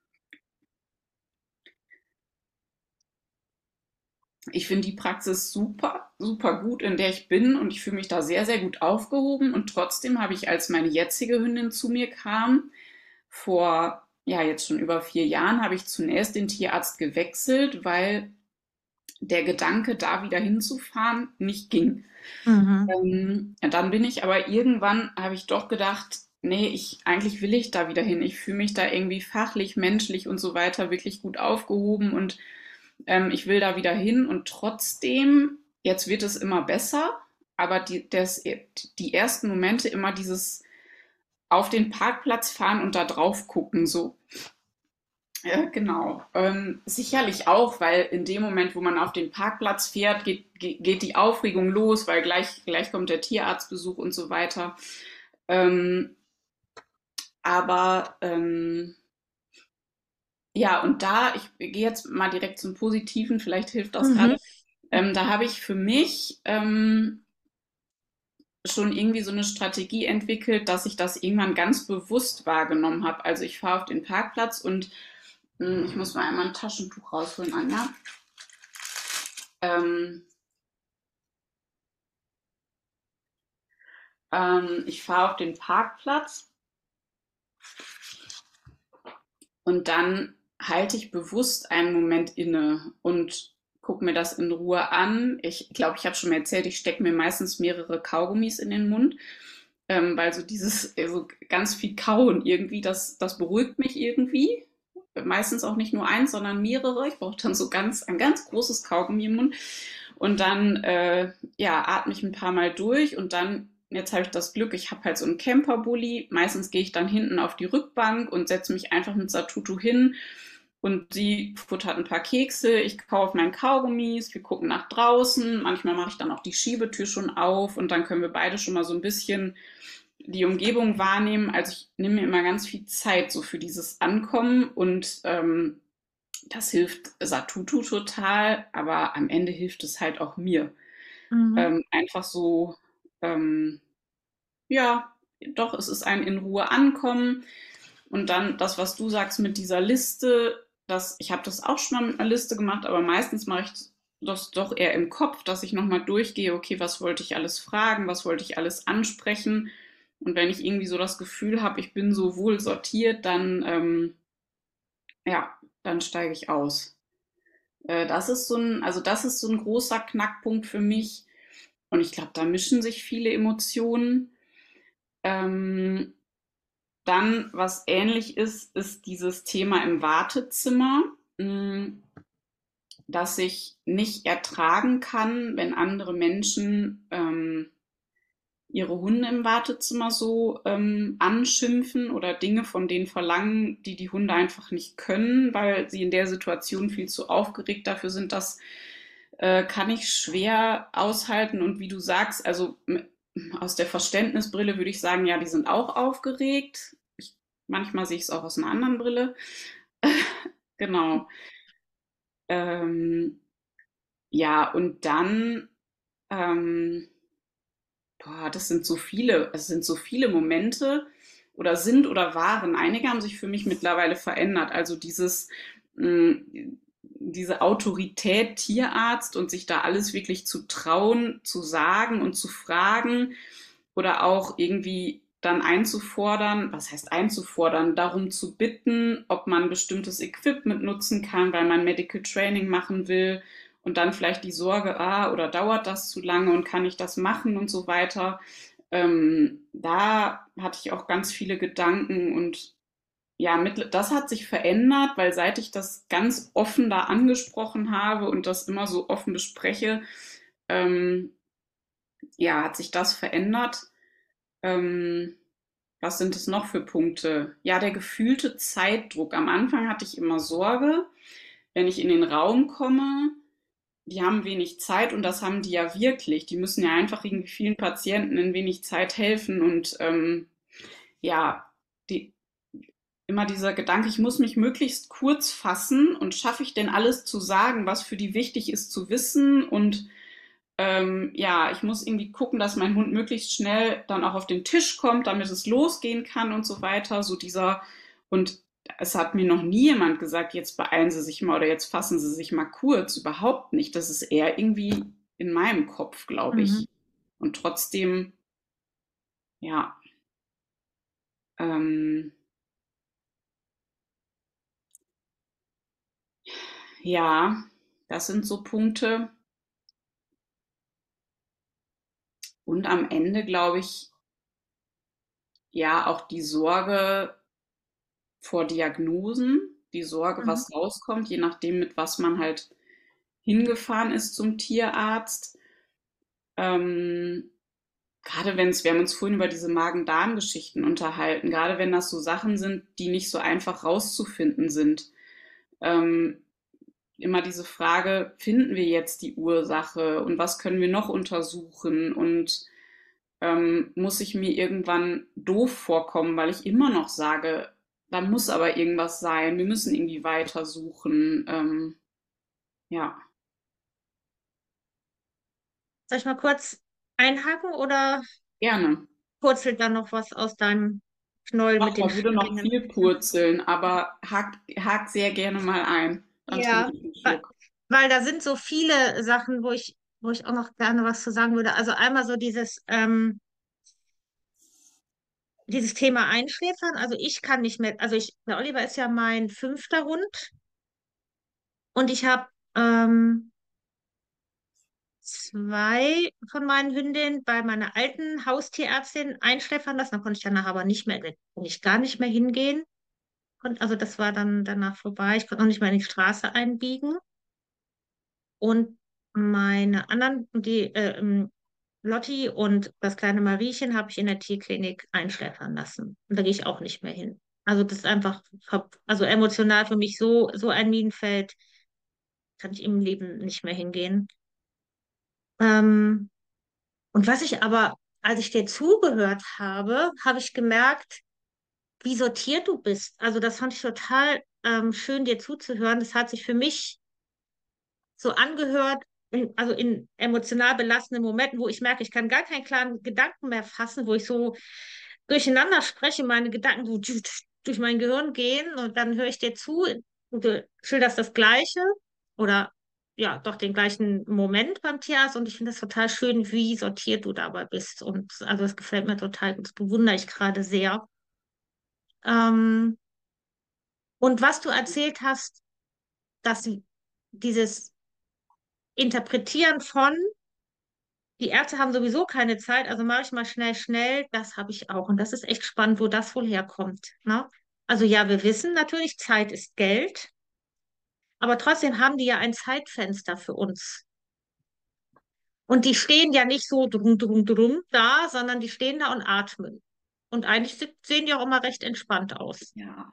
ich finde die Praxis super, super gut, in der ich bin und ich fühle mich da sehr, sehr gut aufgehoben. Und trotzdem habe ich, als meine jetzige Hündin zu mir kam, vor, ja, jetzt schon über vier Jahren, habe ich zunächst den Tierarzt gewechselt, weil der Gedanke, da wieder hinzufahren, nicht ging. Mhm. Ähm, ja, dann bin ich aber irgendwann, habe ich doch gedacht, nee, ich, eigentlich will ich da wieder hin. Ich fühle mich da irgendwie fachlich, menschlich und so weiter wirklich gut aufgehoben und ähm, ich will da wieder hin und trotzdem, jetzt wird es immer besser, aber die, das, die ersten Momente immer dieses auf den Parkplatz fahren und da drauf gucken, so. Ja, genau. Ähm, sicherlich auch, weil in dem Moment, wo man auf den Parkplatz fährt, geht, geht, geht die Aufregung los, weil gleich, gleich kommt der Tierarztbesuch und so weiter. Ähm, aber ähm, ja, und da, ich gehe jetzt mal direkt zum Positiven, vielleicht hilft das Mhm. gerade. Ähm, da habe ich für mich ähm, schon irgendwie so eine Strategie entwickelt, dass ich das irgendwann ganz bewusst wahrgenommen habe. Also ich fahre auf den Parkplatz und mh, ich muss mal einmal ein Taschentuch rausholen, Anja. Ähm, ähm, ich fahre auf den Parkplatz und dann halte ich bewusst einen Moment inne und gucke mir das in Ruhe an. Ich glaube, ich habe schon mal erzählt, ich stecke mir meistens mehrere Kaugummis in den Mund, ähm, weil so dieses, also ganz viel Kauen irgendwie, das, das beruhigt mich irgendwie. Meistens auch nicht nur eins, sondern mehrere. Ich brauche dann so ganz, ein ganz großes Kaugummi im Mund. Und dann, äh, ja, atme ich ein paar Mal durch und dann, jetzt habe ich das Glück, ich habe halt so einen Camperbully. Meistens gehe ich dann hinten auf die Rückbank und setze mich einfach mit Satutu hin und sie futtert ein paar Kekse, ich kaufe meinen Kaugummis, wir gucken nach draußen. Manchmal mache ich dann auch die Schiebetür schon auf und dann können wir beide schon mal so ein bisschen die Umgebung wahrnehmen. Also ich nehme mir immer ganz viel Zeit so für dieses Ankommen und ähm, das hilft Satutu total, aber am Ende hilft es halt auch mir. Mhm. Ähm, einfach so, ähm, ja, doch, es ist ein in Ruhe ankommen. Und dann das, was du sagst mit dieser Liste, das, ich habe das auch schon mal mit einer Liste gemacht, aber meistens mache ich das doch eher im Kopf, dass ich nochmal durchgehe, okay, was wollte ich alles fragen, was wollte ich alles ansprechen. Und wenn ich irgendwie so das Gefühl habe, ich bin so wohl sortiert, dann, ähm, ja, dann steige ich aus. Äh, das ist so ein, also das ist so ein großer Knackpunkt für mich. Und ich glaube, da mischen sich viele Emotionen. Ähm, Dann, was ähnlich ist, ist dieses Thema im Wartezimmer, mh, dass ich nicht ertragen kann, wenn andere Menschen ähm, ihre Hunde im Wartezimmer so ähm, anschimpfen oder Dinge von denen verlangen, die die Hunde einfach nicht können, weil sie in der Situation viel zu aufgeregt dafür sind. Das äh, kann ich schwer aushalten. Und wie du sagst, also aus der Verständnisbrille würde ich sagen, ja, die sind auch aufgeregt. Ich, manchmal sehe ich es auch aus einer anderen Brille. Genau. Ähm, ja, und dann, ähm, boah, das sind so viele, es sind so viele Momente oder sind oder waren. Einige haben sich für mich mittlerweile verändert. Also dieses, mh, diese Autorität Tierarzt und sich da alles wirklich zu trauen, zu sagen und zu fragen oder auch irgendwie dann einzufordern, was heißt einzufordern, darum zu bitten, ob man bestimmtes Equipment nutzen kann, weil man Medical Training machen will und dann vielleicht die Sorge, ah, oder dauert das zu lange und kann ich das machen und so weiter. Ähm, da hatte ich auch ganz viele Gedanken und ja, mit, das hat sich verändert, weil seit ich das ganz offen da angesprochen habe und das immer so offen bespreche, ähm, ja, hat sich das verändert. Ähm, Was sind es noch für Punkte? Ja, der gefühlte Zeitdruck. Am Anfang hatte ich immer Sorge, wenn ich in den Raum komme, die haben wenig Zeit und das haben die ja wirklich. Die müssen ja einfach irgendwie vielen Patienten in wenig Zeit helfen und ähm, ja, die, immer dieser Gedanke, ich muss mich möglichst kurz fassen und schaffe ich denn alles zu sagen, was für die wichtig ist zu wissen und ähm, ja, ich muss irgendwie gucken, dass mein Hund möglichst schnell dann auch auf den Tisch kommt, damit es losgehen kann und so weiter. So dieser, und es hat mir noch nie jemand gesagt, jetzt beeilen Sie sich mal oder jetzt fassen Sie sich mal kurz. Überhaupt nicht. Das ist eher irgendwie in meinem Kopf, glaube Mhm. ich. Und trotzdem, ja, ähm, ja, das sind so Punkte. Und am Ende, glaube ich, ja, auch die Sorge vor Diagnosen, die Sorge, Mhm. was rauskommt, je nachdem, mit was man halt hingefahren ist zum Tierarzt. Ähm, Gerade wenn es, wir haben uns vorhin über diese Magen-Darm-Geschichten unterhalten, gerade wenn das so Sachen sind, die nicht so einfach rauszufinden sind. Ähm, Immer diese Frage, finden wir jetzt die Ursache und was können wir noch untersuchen und ähm, muss ich mir irgendwann doof vorkommen, weil ich immer noch sage, da muss aber irgendwas sein, wir müssen irgendwie weitersuchen. Ähm, ja, Soll ich mal kurz einhaken oder gerne. purzelt da noch was aus deinem Knäuel Ach, mit den da würde noch Schwingen? viel purzeln, aber hakt, hakt sehr gerne mal ein. Dann Ja, trinke ich einen weil, Schluck. weil da sind so viele Sachen, wo ich, wo ich auch noch gerne was zu sagen würde. Also einmal so dieses, ähm, dieses Thema Einschläfern. Also ich kann nicht mehr, also ich, der Oliver ist ja mein fünfter Hund und ich habe ähm, zwei von meinen Hündinnen bei meiner alten Haustierärztin einschläfern lassen. Da konnte ich danach aber nicht mehr, da konnte ich gar nicht mehr hingehen. Kon- Also das war dann danach vorbei. Ich konnte noch nicht mehr in die Straße einbiegen. Und meine anderen, die äh, ähm, Lotti und das kleine Mariechen, habe ich in der Tierklinik einschläfern lassen. Und da gehe ich auch nicht mehr hin. Also das ist einfach, ver- also emotional für mich so, so ein Minenfeld, kann ich im Leben nicht mehr hingehen. Ähm, und was ich aber, als ich dir zugehört habe, habe ich gemerkt, wie sortiert du bist. Also das fand ich total ähm, schön, dir zuzuhören. Das hat sich für mich so angehört, in, also in emotional belastenden Momenten, wo ich merke, ich kann gar keinen klaren Gedanken mehr fassen, wo ich so durcheinander spreche, meine Gedanken so durch mein Gehirn gehen und dann höre ich dir zu und du schilderst das Gleiche oder ja, doch den gleichen Moment beim Tierarzt und ich finde das total schön, wie sortiert du dabei bist und also das gefällt mir total gut, das bewundere ich gerade sehr. Ähm, und was du erzählt hast, dass sie dieses Interpretieren von die Ärzte haben sowieso keine Zeit, also mache ich mal schnell, schnell. Das habe ich auch. Und das ist echt spannend, wo das wohl herkommt. Ne? Also ja, wir wissen natürlich, Zeit ist Geld, aber trotzdem haben die ja ein Zeitfenster für uns. Und die stehen ja nicht so drum, drum, drum da, sondern die stehen da und atmen. Und eigentlich se- sehen die auch immer recht entspannt aus. Ja.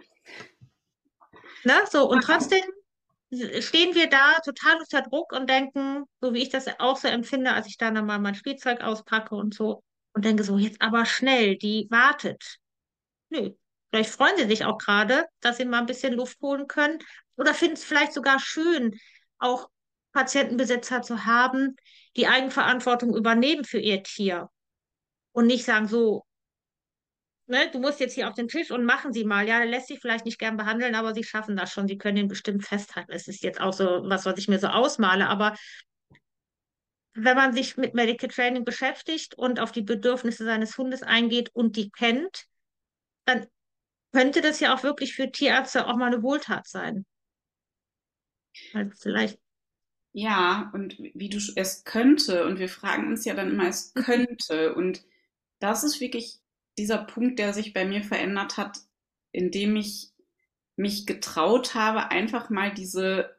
Ne? So, und trotzdem stehen wir da total unter Druck und denken, so wie ich das auch so empfinde, als ich dann mal mein Spielzeug auspacke und so, und denke so, jetzt aber schnell, die wartet. Nö. Vielleicht freuen sie sich auch gerade, dass sie mal ein bisschen Luft holen können oder finden es vielleicht sogar schön, auch Patientenbesitzer zu haben, die Eigenverantwortung übernehmen für ihr Tier und nicht sagen so, ne, du musst jetzt hier auf den Tisch und machen Sie mal. Ja, der lässt sich vielleicht nicht gern behandeln, aber Sie schaffen das schon. Sie können ihn bestimmt festhalten. Es ist jetzt auch so was, was ich mir so ausmale. Aber wenn man sich mit Medical Training beschäftigt und auf die Bedürfnisse seines Hundes eingeht und die kennt, dann könnte das ja auch wirklich für Tierärzte auch mal eine Wohltat sein. Also vielleicht. Ja, und wie du sch- es könnte, und wir fragen uns ja dann immer, es könnte. Und das ist wirklich dieser Punkt, der sich bei mir verändert hat, indem ich mich getraut habe, einfach mal diese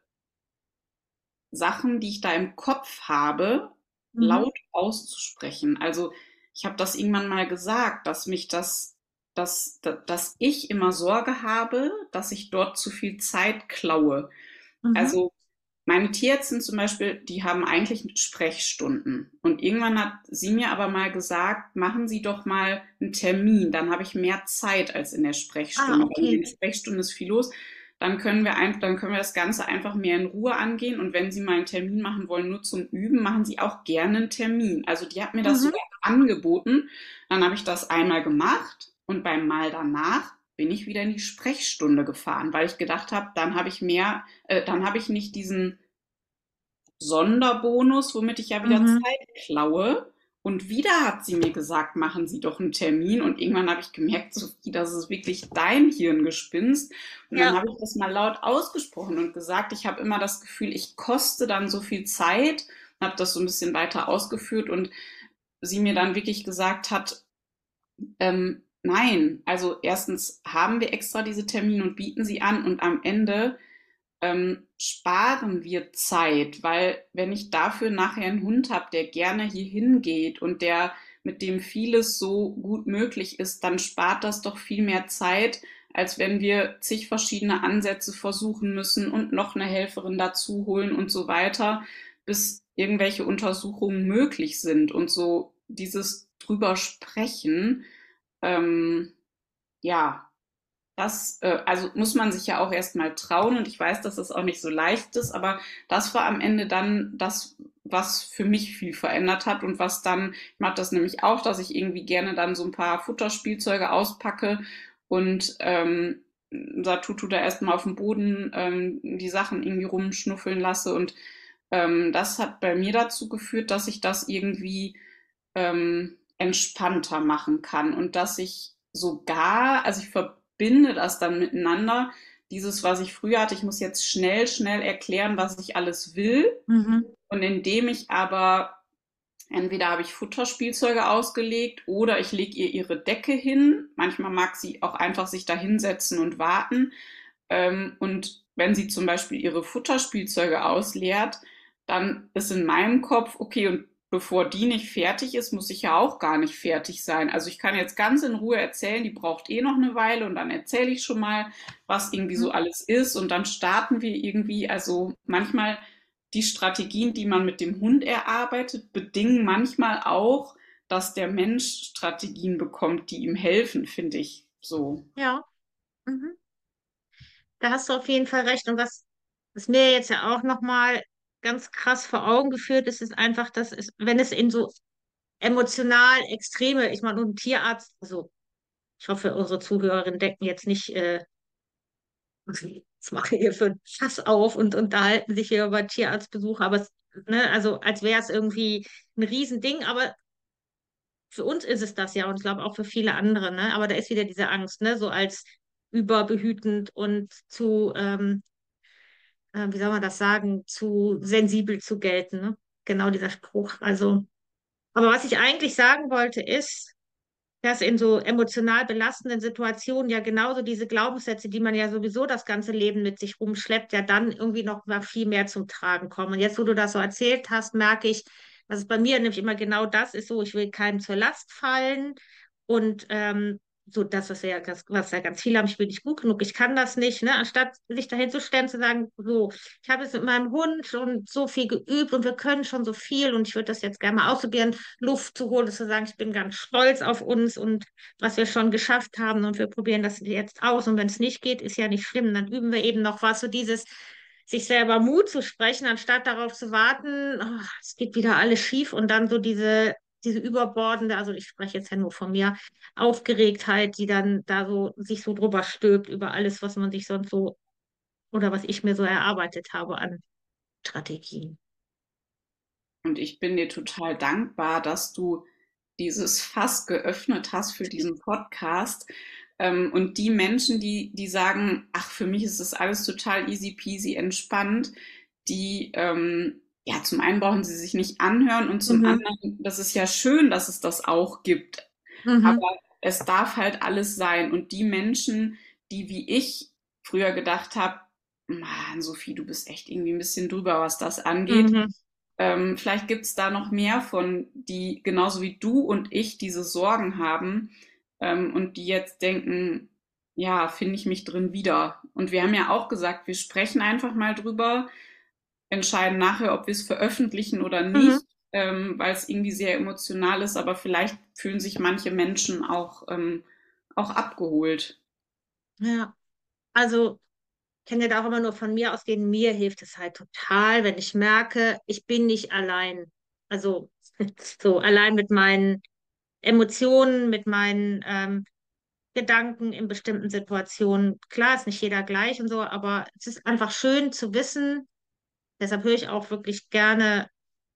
Sachen, die ich da im Kopf habe, Mhm. laut auszusprechen. Also ich habe das irgendwann mal gesagt, dass mich das, dass, dass ich immer Sorge habe, dass ich dort zu viel Zeit klaue. Mhm. Also meine Tierärztin zum Beispiel, die haben eigentlich Sprechstunden. Und irgendwann hat sie mir aber mal gesagt, machen Sie doch mal einen Termin. Dann habe ich mehr Zeit als in der Ah, Sprechstunde. Weil in okay. der Sprechstunde ist viel los. Dann können wir ein, dann können wir das Ganze einfach mehr in Ruhe angehen. Und wenn Sie mal einen Termin machen wollen, nur zum Üben, machen Sie auch gerne einen Termin. Also die hat mir das Mhm. sogar angeboten. Dann habe ich das einmal gemacht und beim Mal danach bin ich wieder in die Sprechstunde gefahren, weil ich gedacht habe, dann habe ich mehr, äh, dann habe ich nicht diesen Sonderbonus, womit ich ja wieder Mhm. Zeit klaue. Und wieder hat sie mir gesagt, machen Sie doch einen Termin. Und irgendwann habe ich gemerkt, Sophie, das ist wirklich dein Hirngespinst. Und dann Ja. habe ich das mal laut ausgesprochen und gesagt, ich habe immer das Gefühl, ich koste dann so viel Zeit, habe das so ein bisschen weiter ausgeführt und sie mir dann wirklich gesagt hat, ähm, nein, also erstens haben wir extra diese Termine und bieten sie an und am Ende ähm, sparen wir Zeit, weil wenn ich dafür nachher einen Hund habe, der gerne hier hingeht und der mit dem vieles so gut möglich ist, dann spart das doch viel mehr Zeit, als wenn wir zig verschiedene Ansätze versuchen müssen und noch eine Helferin dazu holen und so weiter, bis irgendwelche Untersuchungen möglich sind. Und so dieses drüber sprechen, ähm, ja, das, äh, also muss man sich ja auch erstmal trauen und ich weiß, dass das auch nicht so leicht ist, aber das war am Ende dann das, was für mich viel verändert hat und was dann, ich mache das nämlich auch, dass ich irgendwie gerne dann so ein paar Futterspielzeuge auspacke und ähm, Satutu da erstmal auf dem Boden ähm, die Sachen irgendwie rumschnuffeln lasse und ähm, das hat bei mir dazu geführt, dass ich das irgendwie ähm, entspannter machen kann und dass ich sogar, also ich verbinde das dann miteinander, dieses, was ich früher hatte, ich muss jetzt schnell, schnell erklären, was ich alles will. Mhm. Und indem ich aber, entweder habe ich Futterspielzeuge ausgelegt oder ich lege ihr ihre Decke hin. Manchmal mag sie auch einfach sich da hinsetzen und warten. Ähm, und wenn sie zum Beispiel ihre Futterspielzeuge ausleert, dann ist in meinem Kopf, okay, und bevor die nicht fertig ist, muss ich ja auch gar nicht fertig sein. Also ich kann jetzt ganz in Ruhe erzählen, die braucht eh noch eine Weile und dann erzähle ich schon mal, was irgendwie so alles ist und dann starten wir irgendwie, also manchmal die Strategien, die man mit dem Hund erarbeitet, bedingen manchmal auch, dass der Mensch Strategien bekommt, die ihm helfen, finde ich so. Ja. Mhm. Da hast du auf jeden Fall recht. Und was, was mir jetzt ja auch nochmal ganz krass vor Augen geführt ist, ist einfach, dass es, wenn es in so emotional extreme, ich meine, ein Tierarzt, also ich hoffe, unsere Zuhörerinnen decken jetzt nicht, äh, das mache ich hier für ein Fass auf und unterhalten sich hier über Tierarztbesuche, aber es, ne, also als wäre es irgendwie ein Riesending, aber für uns ist es das ja und ich glaube auch für viele andere, ne? Aber da ist wieder diese Angst, ne? So als überbehütend und zu, ähm, äh, wie soll man das sagen, zu sensibel zu gelten, ne? Genau dieser Spruch. Also, aber was ich eigentlich sagen wollte, ist, dass in so emotional belastenden Situationen ja genauso diese Glaubenssätze, die man ja sowieso das ganze Leben mit sich rumschleppt, ja dann irgendwie noch mal viel mehr zum Tragen kommen. Und jetzt, wo du das so erzählt hast, merke ich, dass es bei mir nämlich immer genau das ist, so, ich will keinem zur Last fallen und ähm, so das, was ja, ganz, was ja ganz viele haben, ich bin nicht gut genug, ich kann das nicht, ne? Anstatt sich dahin zu stellen, zu sagen, so, ich habe jetzt mit meinem Hund schon so viel geübt und wir können schon so viel und ich würde das jetzt gerne mal ausprobieren, Luft zu holen, zu sagen, ich bin ganz stolz auf uns und was wir schon geschafft haben und wir probieren das jetzt aus. Und wenn es nicht geht, ist ja nicht schlimm. Dann üben wir eben noch was, so dieses sich selber Mut zu sprechen, anstatt darauf zu warten, oh, es geht wieder alles schief und dann so diese, diese überbordende, also ich spreche jetzt ja nur von mir, Aufgeregtheit, die dann da so sich so drüber stülpt über alles, was man sich sonst so oder was ich mir so erarbeitet habe an Strategien. Und ich bin dir total dankbar, dass du dieses Fass geöffnet hast für diesen Podcast. Ähm, und die Menschen, die, die sagen, ach, für mich ist das alles total easy peasy entspannt, die, ähm, ja, zum einen brauchen sie sich nicht anhören und zum Mhm. anderen, das ist ja schön, dass es das auch gibt. Mhm. Aber es darf halt alles sein. Und die Menschen, die wie ich früher gedacht habe, Mann, Sophie, du bist echt irgendwie ein bisschen drüber, was das angeht. Mhm. Ähm, vielleicht gibt es da noch mehr von, die genauso wie du und ich diese Sorgen haben ähm, und die jetzt denken, ja, finde ich mich drin wieder. Und wir haben ja auch gesagt, wir sprechen einfach mal drüber, entscheiden nachher, ob wir es veröffentlichen oder Mhm. nicht, ähm, weil es irgendwie sehr emotional ist, aber vielleicht fühlen sich manche Menschen auch, ähm, auch abgeholt. Ja, also ich kann ja da auch immer nur von mir ausgehen. Mir hilft es halt total, wenn ich merke, ich bin nicht allein. Also so allein mit meinen Emotionen, mit meinen ähm, Gedanken in bestimmten Situationen. Klar ist nicht jeder gleich und so, aber es ist einfach schön zu wissen. Deshalb höre ich auch wirklich gerne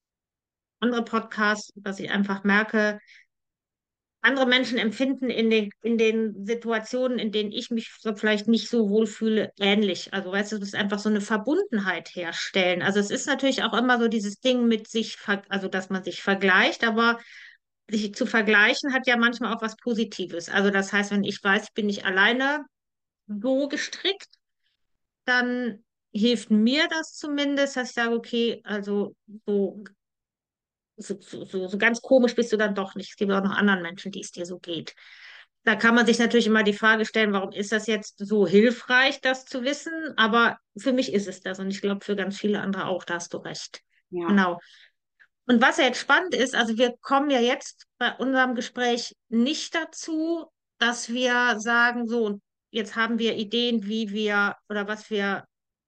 andere Podcasts, dass ich einfach merke, andere Menschen empfinden in den, in den Situationen, in denen ich mich so vielleicht nicht so wohl fühle, ähnlich. Also, weißt du, es ist einfach so eine Verbundenheit herstellen. Also, es ist natürlich auch immer so dieses Ding mit sich, ver- also, dass man sich vergleicht, aber sich zu vergleichen hat ja manchmal auch was Positives. Also, das heißt, wenn ich weiß, ich bin nicht alleine so gestrickt, dann hilft mir das zumindest, dass ich sage, okay, also, so so, so, so so ganz komisch bist du dann doch nicht. Es gibt auch noch anderen Menschen, die es dir so geht. Da kann man sich natürlich immer die Frage stellen, warum ist das jetzt so hilfreich, das zu wissen? Aber für mich ist es das und ich glaube für ganz viele andere auch, da hast du recht. Ja. Genau. Und was ja jetzt spannend ist, also wir kommen ja jetzt bei unserem Gespräch nicht dazu, dass wir sagen, so, und jetzt haben wir Ideen, wie wir oder was wir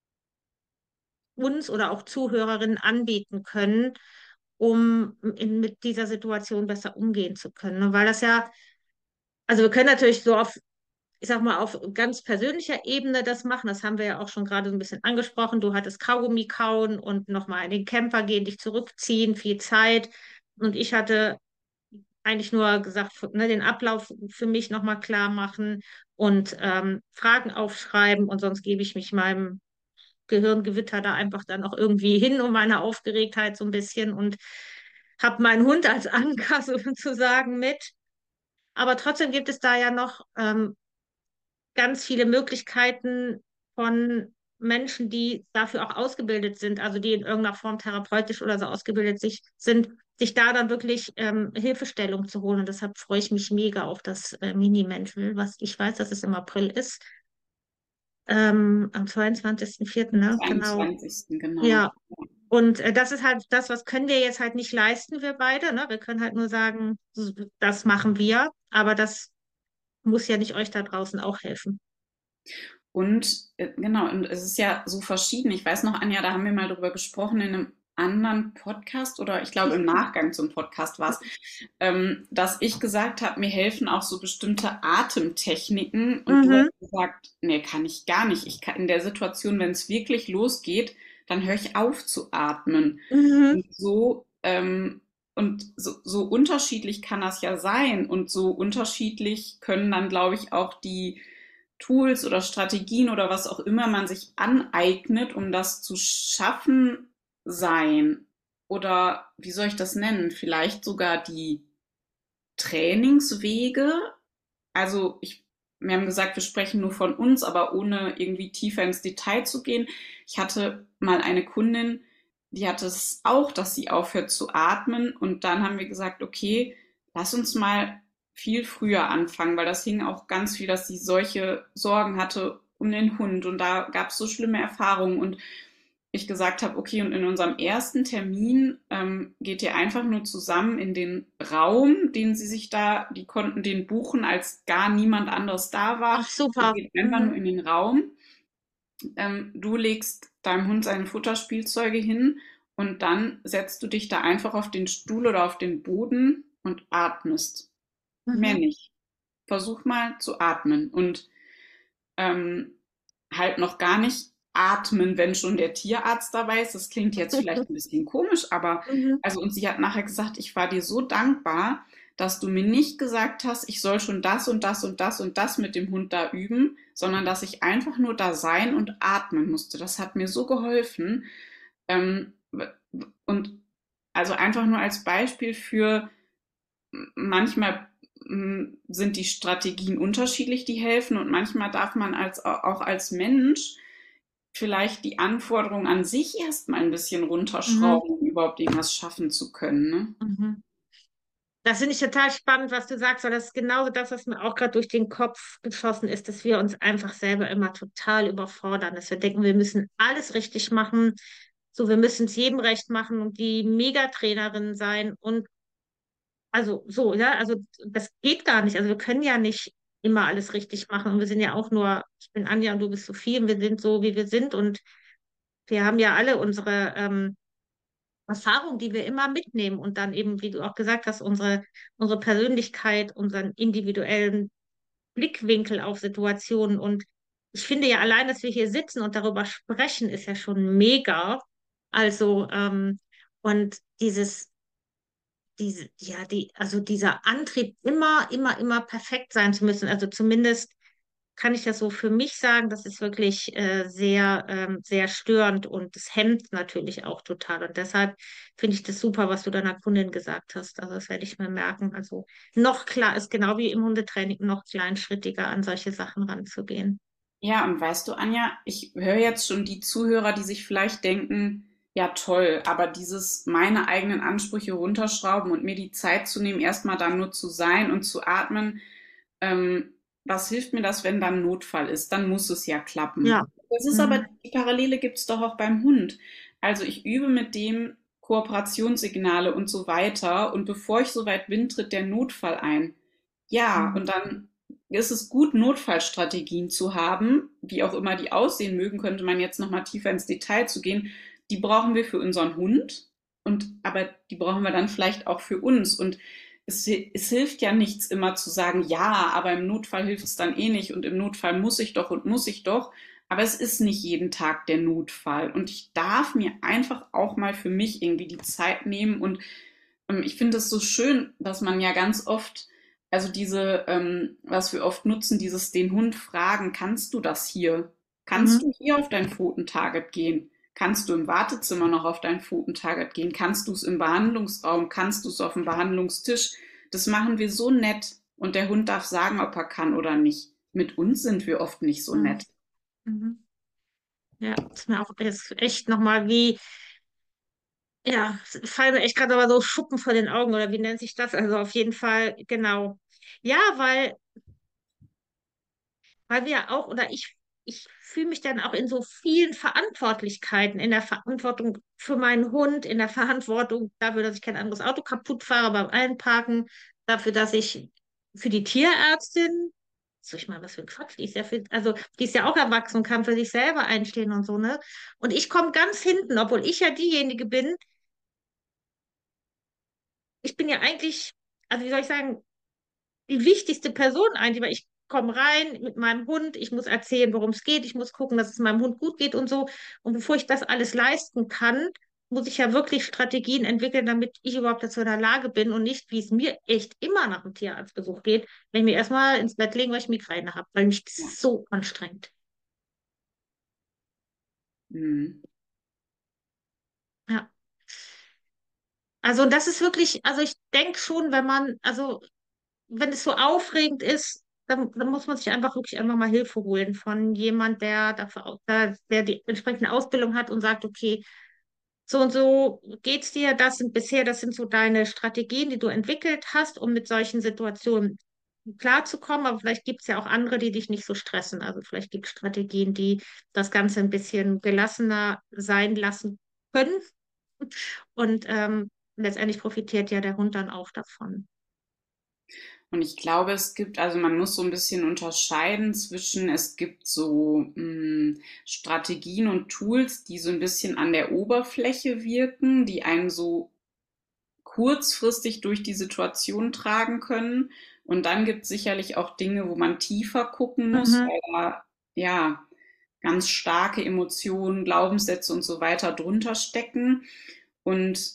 uns oder auch Zuhörerinnen anbieten können, um in, mit dieser Situation besser umgehen zu können. Ne? Weil das ja, also wir können natürlich so auf, ich sag mal, auf ganz persönlicher Ebene das machen. Das haben wir ja auch schon gerade so ein bisschen angesprochen. Du hattest Kaugummi kauen und nochmal in den Camper gehen, dich zurückziehen, viel Zeit. Und ich hatte eigentlich nur gesagt, ne, den Ablauf für mich nochmal klar machen und ähm, Fragen aufschreiben und sonst gebe ich mich meinem Gehirngewitter da einfach dann auch irgendwie hin um meine Aufgeregtheit so ein bisschen und habe meinen Hund als Anker sozusagen mit. Aber trotzdem gibt es da ja noch ähm, ganz viele Möglichkeiten von Menschen, die dafür auch ausgebildet sind, also die in irgendeiner Form therapeutisch oder so ausgebildet sich, sind, sich da dann wirklich ähm, Hilfestellung zu holen. Und deshalb freue ich mich mega auf das äh, Mini-Mental, was ich weiß, dass es im April ist. Ähm, am zweiundzwanzigsten vierten, ne? Genau. zweiundzwanzigsten genau. Ja, und äh, das ist halt das, was können wir jetzt halt nicht leisten, wir beide, ne? Wir können halt nur sagen, so, das machen wir, aber das muss ja nicht euch da draußen auch helfen. Und äh, genau, und es ist ja so verschieden. Ich weiß noch, Anja, da haben wir mal drüber gesprochen in einem anderen Podcast oder ich glaube im Nachgang zum Podcast war es, ähm, dass ich gesagt habe, mir helfen auch so bestimmte Atemtechniken und du Mhm, hast gesagt, nee, kann ich gar nicht. Ich kann in der Situation, wenn es wirklich losgeht, dann höre ich auf zu atmen. mhm, Und so, ähm, und so, so unterschiedlich kann das ja sein und so unterschiedlich können dann, glaube ich, auch die Tools oder Strategien oder was auch immer man sich aneignet, um das zu schaffen, sein. Oder wie soll ich das nennen? Vielleicht sogar die Trainingswege. Also ich, wir haben gesagt, wir sprechen nur von uns, aber ohne irgendwie tiefer ins Detail zu gehen. Ich hatte mal eine Kundin, die hatte es auch, dass sie aufhört zu atmen. Und dann haben wir gesagt, okay, lass uns mal viel früher anfangen, weil das hing auch ganz viel, dass sie solche Sorgen hatte um den Hund. Und da gab es so schlimme Erfahrungen. Und ich gesagt habe, okay, und in unserem ersten Termin ähm, geht ihr einfach nur zusammen in den Raum, den sie sich da, die konnten den buchen, als gar niemand anderes da war. ach Ihr super. geht einfach Mhm, nur in den Raum. Ähm, du legst deinem Hund seine Futterspielzeuge hin und dann setzt du dich da einfach auf den Stuhl oder auf den Boden und atmest. Mehr mhm. nicht. Versuch mal zu atmen und ähm, halt noch gar nicht atmen, wenn schon der Tierarzt dabei ist. Das klingt jetzt vielleicht ein bisschen komisch, aber Mhm, also und sie hat nachher gesagt, ich war dir so dankbar, dass du mir nicht gesagt hast, ich soll schon das und das und das und das mit dem Hund da üben, sondern dass ich einfach nur da sein und atmen musste. Das hat mir so geholfen. Ähm, und also einfach nur als Beispiel für manchmal mm, sind die Strategien unterschiedlich, die helfen und manchmal darf man als, auch als Mensch vielleicht die Anforderungen an sich erstmal ein bisschen mhm, runterschrauben, um überhaupt irgendwas schaffen zu können. Ne? mhm. Das finde ich total spannend, was du sagst, weil das ist genauso das, was mir auch gerade durch den Kopf geschossen ist, dass wir uns einfach selber immer total überfordern, dass wir denken, wir müssen alles richtig machen, so wir müssen es jedem recht machen und die Megatrainerin sein und also so, ja, also das geht gar nicht. Also wir können ja nicht immer alles richtig machen und wir sind ja auch nur, ich bin Anja und du bist Sophie und wir sind so, wie wir sind und wir haben ja alle unsere ähm, Erfahrung, die wir immer mitnehmen und dann eben, wie du auch gesagt hast, unsere, unsere Persönlichkeit, unseren individuellen Blickwinkel auf Situationen. Und ich finde ja allein, dass wir hier sitzen und darüber sprechen, ist ja schon mega. Also, ähm, und dieses, diese, ja, die, also dieser Antrieb, immer, immer, immer perfekt sein zu müssen. Also zumindest kann ich das so für mich sagen, das ist wirklich äh, sehr, ähm, sehr störend und das hemmt natürlich auch total. Und deshalb finde ich das super, was du deiner Kundin gesagt hast. Also das werde ich mir merken. Also noch klar ist genau wie im Hundetraining noch kleinschrittiger an solche Sachen ranzugehen. Ja, und weißt du, Anja, ich höre jetzt schon die Zuhörer, die sich vielleicht denken, ja toll, aber dieses meine eigenen Ansprüche runterschrauben und mir die Zeit zu nehmen, erstmal da nur zu sein und zu atmen, ähm, was hilft mir das, wenn dann ein Notfall ist? Dann muss es ja klappen. Ja. Das ist aber, Mhm. die Parallele gibt es doch auch beim Hund. Also ich übe mit dem Kooperationssignale und so weiter und bevor ich soweit bin, tritt der Notfall ein. Ja, Mhm. und dann ist es gut, Notfallstrategien zu haben, wie auch immer die aussehen mögen, könnte man jetzt noch mal tiefer ins Detail zu gehen. Die brauchen wir für unseren Hund und aber die brauchen wir dann vielleicht auch für uns und es, es hilft ja nichts immer zu sagen, ja, aber im Notfall hilft es dann eh nicht und im Notfall muss ich doch und muss ich doch. Aber es ist nicht jeden Tag der Notfall und ich darf mir einfach auch mal für mich irgendwie die Zeit nehmen und ähm, ich finde es so schön, dass man ja ganz oft also diese, ähm, was wir oft nutzen, dieses den Hund fragen, kannst du das hier? Kannst Mhm. du hier auf dein Pfotentarget gehen? Kannst du im Wartezimmer noch auf dein Pfotentarget gehen? Kannst du es im Behandlungsraum? Kannst du es auf dem Behandlungstisch? Das machen wir so nett und der Hund darf sagen, ob er kann oder nicht. Mit uns sind wir oft nicht so Mhm. nett. Mhm. Ja, ist mir auch ist echt nochmal wie, ja, es fallen mir echt gerade aber so Schuppen vor den Augen oder wie nennt sich das? Also auf jeden Fall, genau. Ja, weil weil wir auch, oder ich, ich fühle mich dann auch in so vielen Verantwortlichkeiten, in der Verantwortung für meinen Hund, in der Verantwortung dafür, dass ich kein anderes Auto kaputt fahre beim Einparken, dafür, dass ich für die Tierärztin So, ich meine, was für ein Quatsch. Die ist ja für, also die ist ja auch erwachsen und kann für sich selber einstehen und so, ne? Und ich komme ganz hinten, obwohl ich ja diejenige bin, ich bin ja eigentlich, also wie soll ich sagen, die wichtigste Person eigentlich, weil ich komme rein mit meinem Hund, ich muss erzählen, worum es geht, ich muss gucken, dass es meinem Hund gut geht und so. Und bevor ich das alles leisten kann, muss ich ja wirklich Strategien entwickeln, damit ich überhaupt dazu in der Lage bin und nicht, wie es mir echt immer nach dem Tierarztbesuch geht, wenn ich mir erstmal ins Bett legen, weil ich Migräne habe, weil mich Ja. das so anstrengt. Mhm. Ja. Also das ist wirklich, also ich denke schon, wenn man, also wenn es so aufregend ist, dann, dann muss man sich einfach wirklich einfach mal Hilfe holen von jemand, der dafür, au- der, der die entsprechende Ausbildung hat und sagt, okay, so und so geht's dir, das sind bisher, das sind so deine Strategien, die du entwickelt hast, um mit solchen Situationen klarzukommen, aber vielleicht gibt es ja auch andere, die dich nicht so stressen. Also vielleicht gibt es Strategien, die das Ganze ein bisschen gelassener sein lassen können. Und ähm, letztendlich profitiert ja der Hund dann auch davon. Und ich glaube, es gibt, also man muss so ein bisschen unterscheiden zwischen, es gibt so mh, Strategien und Tools, die so ein bisschen an der Oberfläche wirken, die einen so kurzfristig durch die Situation tragen können. Und dann gibt es sicherlich auch Dinge, wo man tiefer gucken muss, Mhm. weil da ja ganz starke Emotionen, Glaubenssätze und so weiter drunter stecken. Und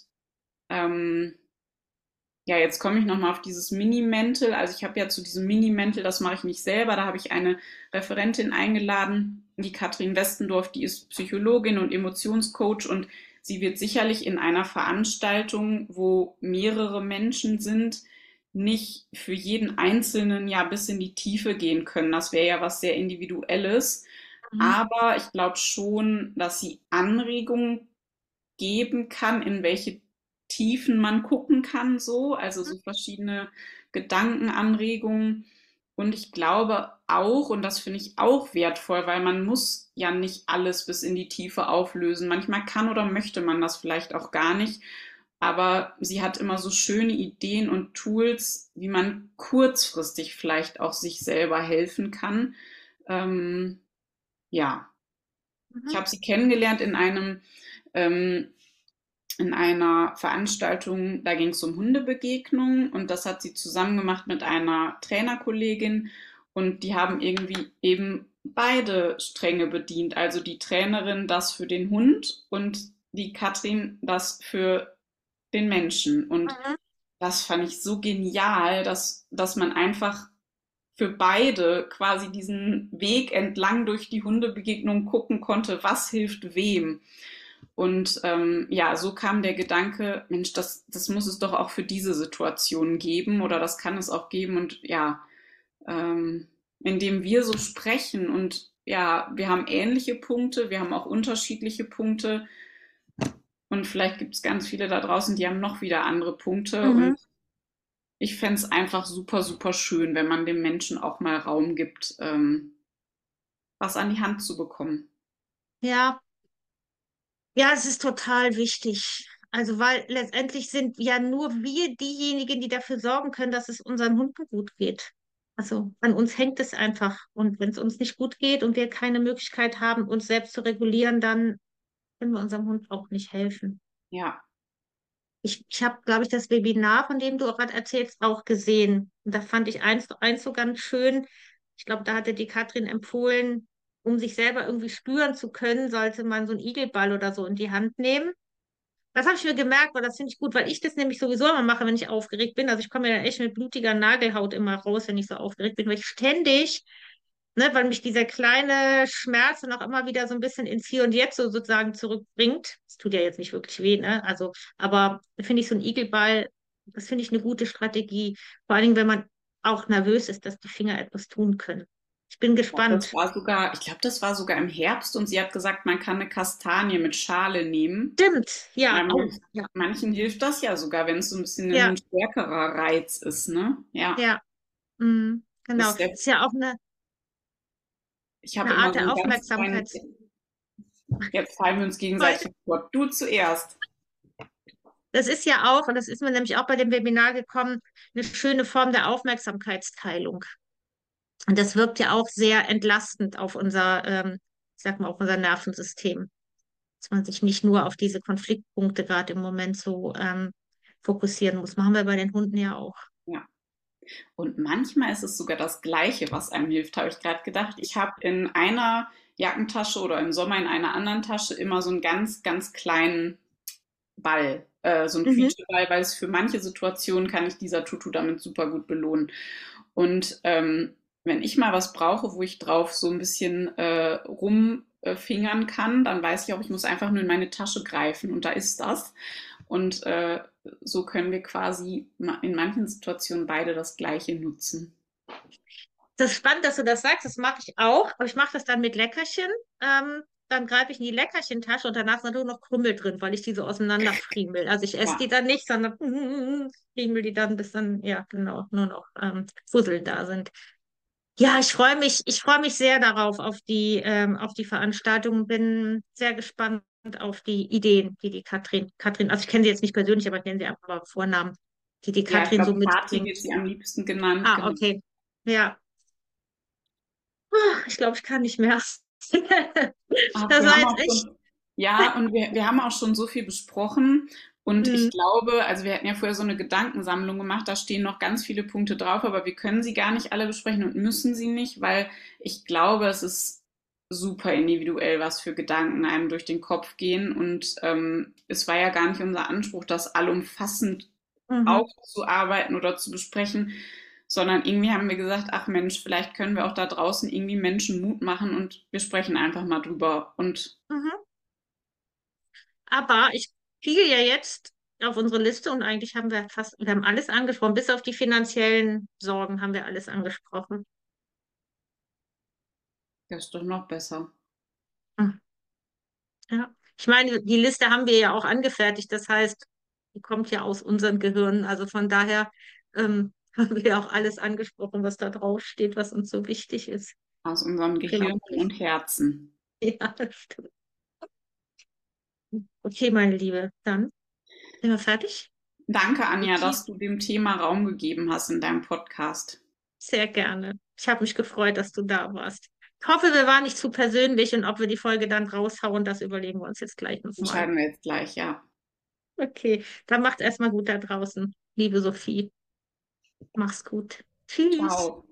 ähm, ja, jetzt komme ich nochmal auf dieses Mini-Mental. Also ich habe ja zu diesem Mini-Mental, das mache ich nicht selber, da habe ich eine Referentin eingeladen, die Katrin Westendorf, die ist Psychologin und Emotionscoach und sie wird sicherlich in einer Veranstaltung, wo mehrere Menschen sind, nicht für jeden Einzelnen ja bis in die Tiefe gehen können. Das wäre ja was sehr Individuelles. Mhm. Aber ich glaube schon, dass sie Anregungen geben kann, in welche Tiefen man gucken kann, so, also so verschiedene Gedankenanregungen. Und ich glaube auch, und das finde ich auch wertvoll, weil man muss ja nicht alles bis in die Tiefe auflösen. Manchmal kann oder möchte man das vielleicht auch gar nicht. Aber sie hat immer so schöne Ideen und Tools, wie man kurzfristig vielleicht auch sich selber helfen kann. Ähm, ja, ich Mhm. habe sie kennengelernt in einem ähm, in einer Veranstaltung, da ging es um Hundebegegnungen und das hat sie zusammen gemacht mit einer Trainerkollegin und die haben irgendwie eben beide Stränge bedient. Also die Trainerin das für den Hund und die Katrin das für den Menschen. Und Mhm. das fand ich so genial, dass, dass man einfach für beide quasi diesen Weg entlang durch die Hundebegegnung gucken konnte, was hilft wem. Und ähm, ja, so kam der Gedanke, Mensch, das, das muss es doch auch für diese Situation geben oder das kann es auch geben. Und ja, ähm, indem wir so sprechen und ja, wir haben ähnliche Punkte, wir haben auch unterschiedliche Punkte und vielleicht gibt es ganz viele da draußen, die haben noch wieder andere Punkte. Und Mhm. ich fände es einfach super, super schön, wenn man dem Menschen auch mal Raum gibt, ähm, was an die Hand zu bekommen. Ja, ja, es ist total wichtig. Also, weil letztendlich sind ja nur wir diejenigen, die dafür sorgen können, dass es unseren Hunden gut geht. Also, an uns hängt es einfach. Und wenn es uns nicht gut geht und wir keine Möglichkeit haben, uns selbst zu regulieren, dann können wir unserem Hund auch nicht helfen. Ja, Ich, ich habe, glaube ich, das Webinar, von dem du gerade erzählst, auch gesehen. Und da fand ich eins, eins so ganz schön. Ich glaube, da hatte die Katrin empfohlen, um sich selber irgendwie spüren zu können, sollte man so einen Igelball oder so in die Hand nehmen. Das habe ich mir gemerkt, und das finde ich gut, weil ich das nämlich sowieso immer mache, wenn ich aufgeregt bin. Also ich komme ja echt mit blutiger Nagelhaut immer raus, wenn ich so aufgeregt bin, weil ich ständig, ne, weil mich dieser kleine Schmerz dann auch immer wieder so ein bisschen ins Hier und Jetzt so sozusagen zurückbringt. Es tut ja jetzt nicht wirklich weh, ne? Also, aber finde ich so ein Igelball, das finde ich eine gute Strategie. Vor allen Dingen, wenn man auch nervös ist, dass die Finger etwas tun können. Ich bin ich glaube, das gespannt. war sogar, ich glaube, das war sogar im Herbst und sie hat gesagt, man kann eine Kastanie mit Schale nehmen. Stimmt, ja, Bei oh, manch, ja, manchen hilft das ja sogar, wenn es so ein bisschen ja, ein stärkerer Reiz ist, ne? Ja, ja, mm, das genau. ist der, Ist ja auch eine, ich habe eine immer Art so der einen ganz kleinen, Aufmerksamkeit. jetzt fallen wir uns gegenseitig ins Wort. Du zuerst. Das ist ja auch, und das ist mir nämlich auch bei dem Webinar gekommen, eine schöne Form der Aufmerksamkeitsteilung. Und das wirkt ja auch sehr entlastend auf unser, ähm, ich sag mal, auf unser Nervensystem, dass man sich nicht nur auf diese Konfliktpunkte gerade im Moment so ähm, fokussieren muss. Machen wir bei den Hunden ja auch. Ja. Und manchmal ist es sogar das Gleiche, was einem hilft, habe ich gerade gedacht. Ich habe in einer Jackentasche oder im Sommer in einer anderen Tasche immer so einen ganz, ganz kleinen Ball, äh, so einen Mhm. Quietscheball, weil es für manche Situationen kann ich dieser Tutu damit super gut belohnen. Und ähm, wenn ich mal was brauche, wo ich drauf so ein bisschen äh, rumfingern kann, dann weiß ich auch, ich muss einfach nur in meine Tasche greifen und da ist das. Und äh, so können wir quasi in manchen Situationen beide das Gleiche nutzen. Das ist spannend, dass du das sagst. Das mache ich auch. Aber ich mache das dann mit Leckerchen. Ähm, dann greife ich in die Leckerchentasche und danach ist natürlich noch Krümel drin, weil ich die so auseinanderfriemel. Also ich esse die Ja, dann nicht, sondern friemel die dann, bis dann, ja, genau, nur noch ähm, Fusseln da sind. Ja, ich freue mich, ich freue mich sehr darauf, auf die, ähm, auf die Veranstaltung. Bin sehr gespannt auf die Ideen, die die Katrin, Katrin, also ich kenne sie jetzt nicht persönlich, aber ich nenne sie einfach mal Vornamen, die die ja, ich Katrin so glaube, Party wird mitbringt. sie am liebsten genannt, Ah, genau. okay. Ja, ich glaube, ich kann nicht mehr. Ach, Das wir war haben jetzt auch echt. schon, ja, und wir, wir haben auch schon so viel besprochen. Und Hm, ich glaube, also wir hatten ja vorher so eine Gedankensammlung gemacht, da stehen noch ganz viele Punkte drauf, aber wir können sie gar nicht alle besprechen und müssen sie nicht, weil ich glaube, es ist super individuell, was für Gedanken einem durch den Kopf gehen. Und ähm, es war ja gar nicht unser Anspruch, das allumfassend mhm, aufzuarbeiten oder zu besprechen, sondern irgendwie haben wir gesagt, ach Mensch, vielleicht können wir auch da draußen irgendwie Menschen Mut machen und wir sprechen einfach mal drüber. Und mhm. Aber ich fiel ja jetzt auf unsere Liste und eigentlich haben wir fast, wir haben alles angesprochen, bis auf die finanziellen Sorgen haben wir alles angesprochen. das ist doch noch besser. Hm, ja. Ich meine, die Liste haben wir ja auch angefertigt. Das heißt, die kommt ja aus unseren Gehirnen. Also von daher ähm, haben wir ja auch alles angesprochen, was da drauf steht, was uns so wichtig ist, Aus unseren glaube Gehirnen und ich. Herzen. Ja, das stimmt. Okay, meine Liebe, dann sind wir fertig. Danke, Anja, Okay, dass du dem Thema Raum gegeben hast in deinem Podcast. sehr gerne. Ich habe mich gefreut, dass du da warst. Ich hoffe, wir waren nicht zu persönlich und ob wir die Folge dann raushauen, das überlegen wir uns jetzt gleich nochmal. Entscheiden wir jetzt gleich, ja. Okay, dann macht's erstmal gut da draußen. Liebe Sophie, mach's gut. Tschüss. Ciao.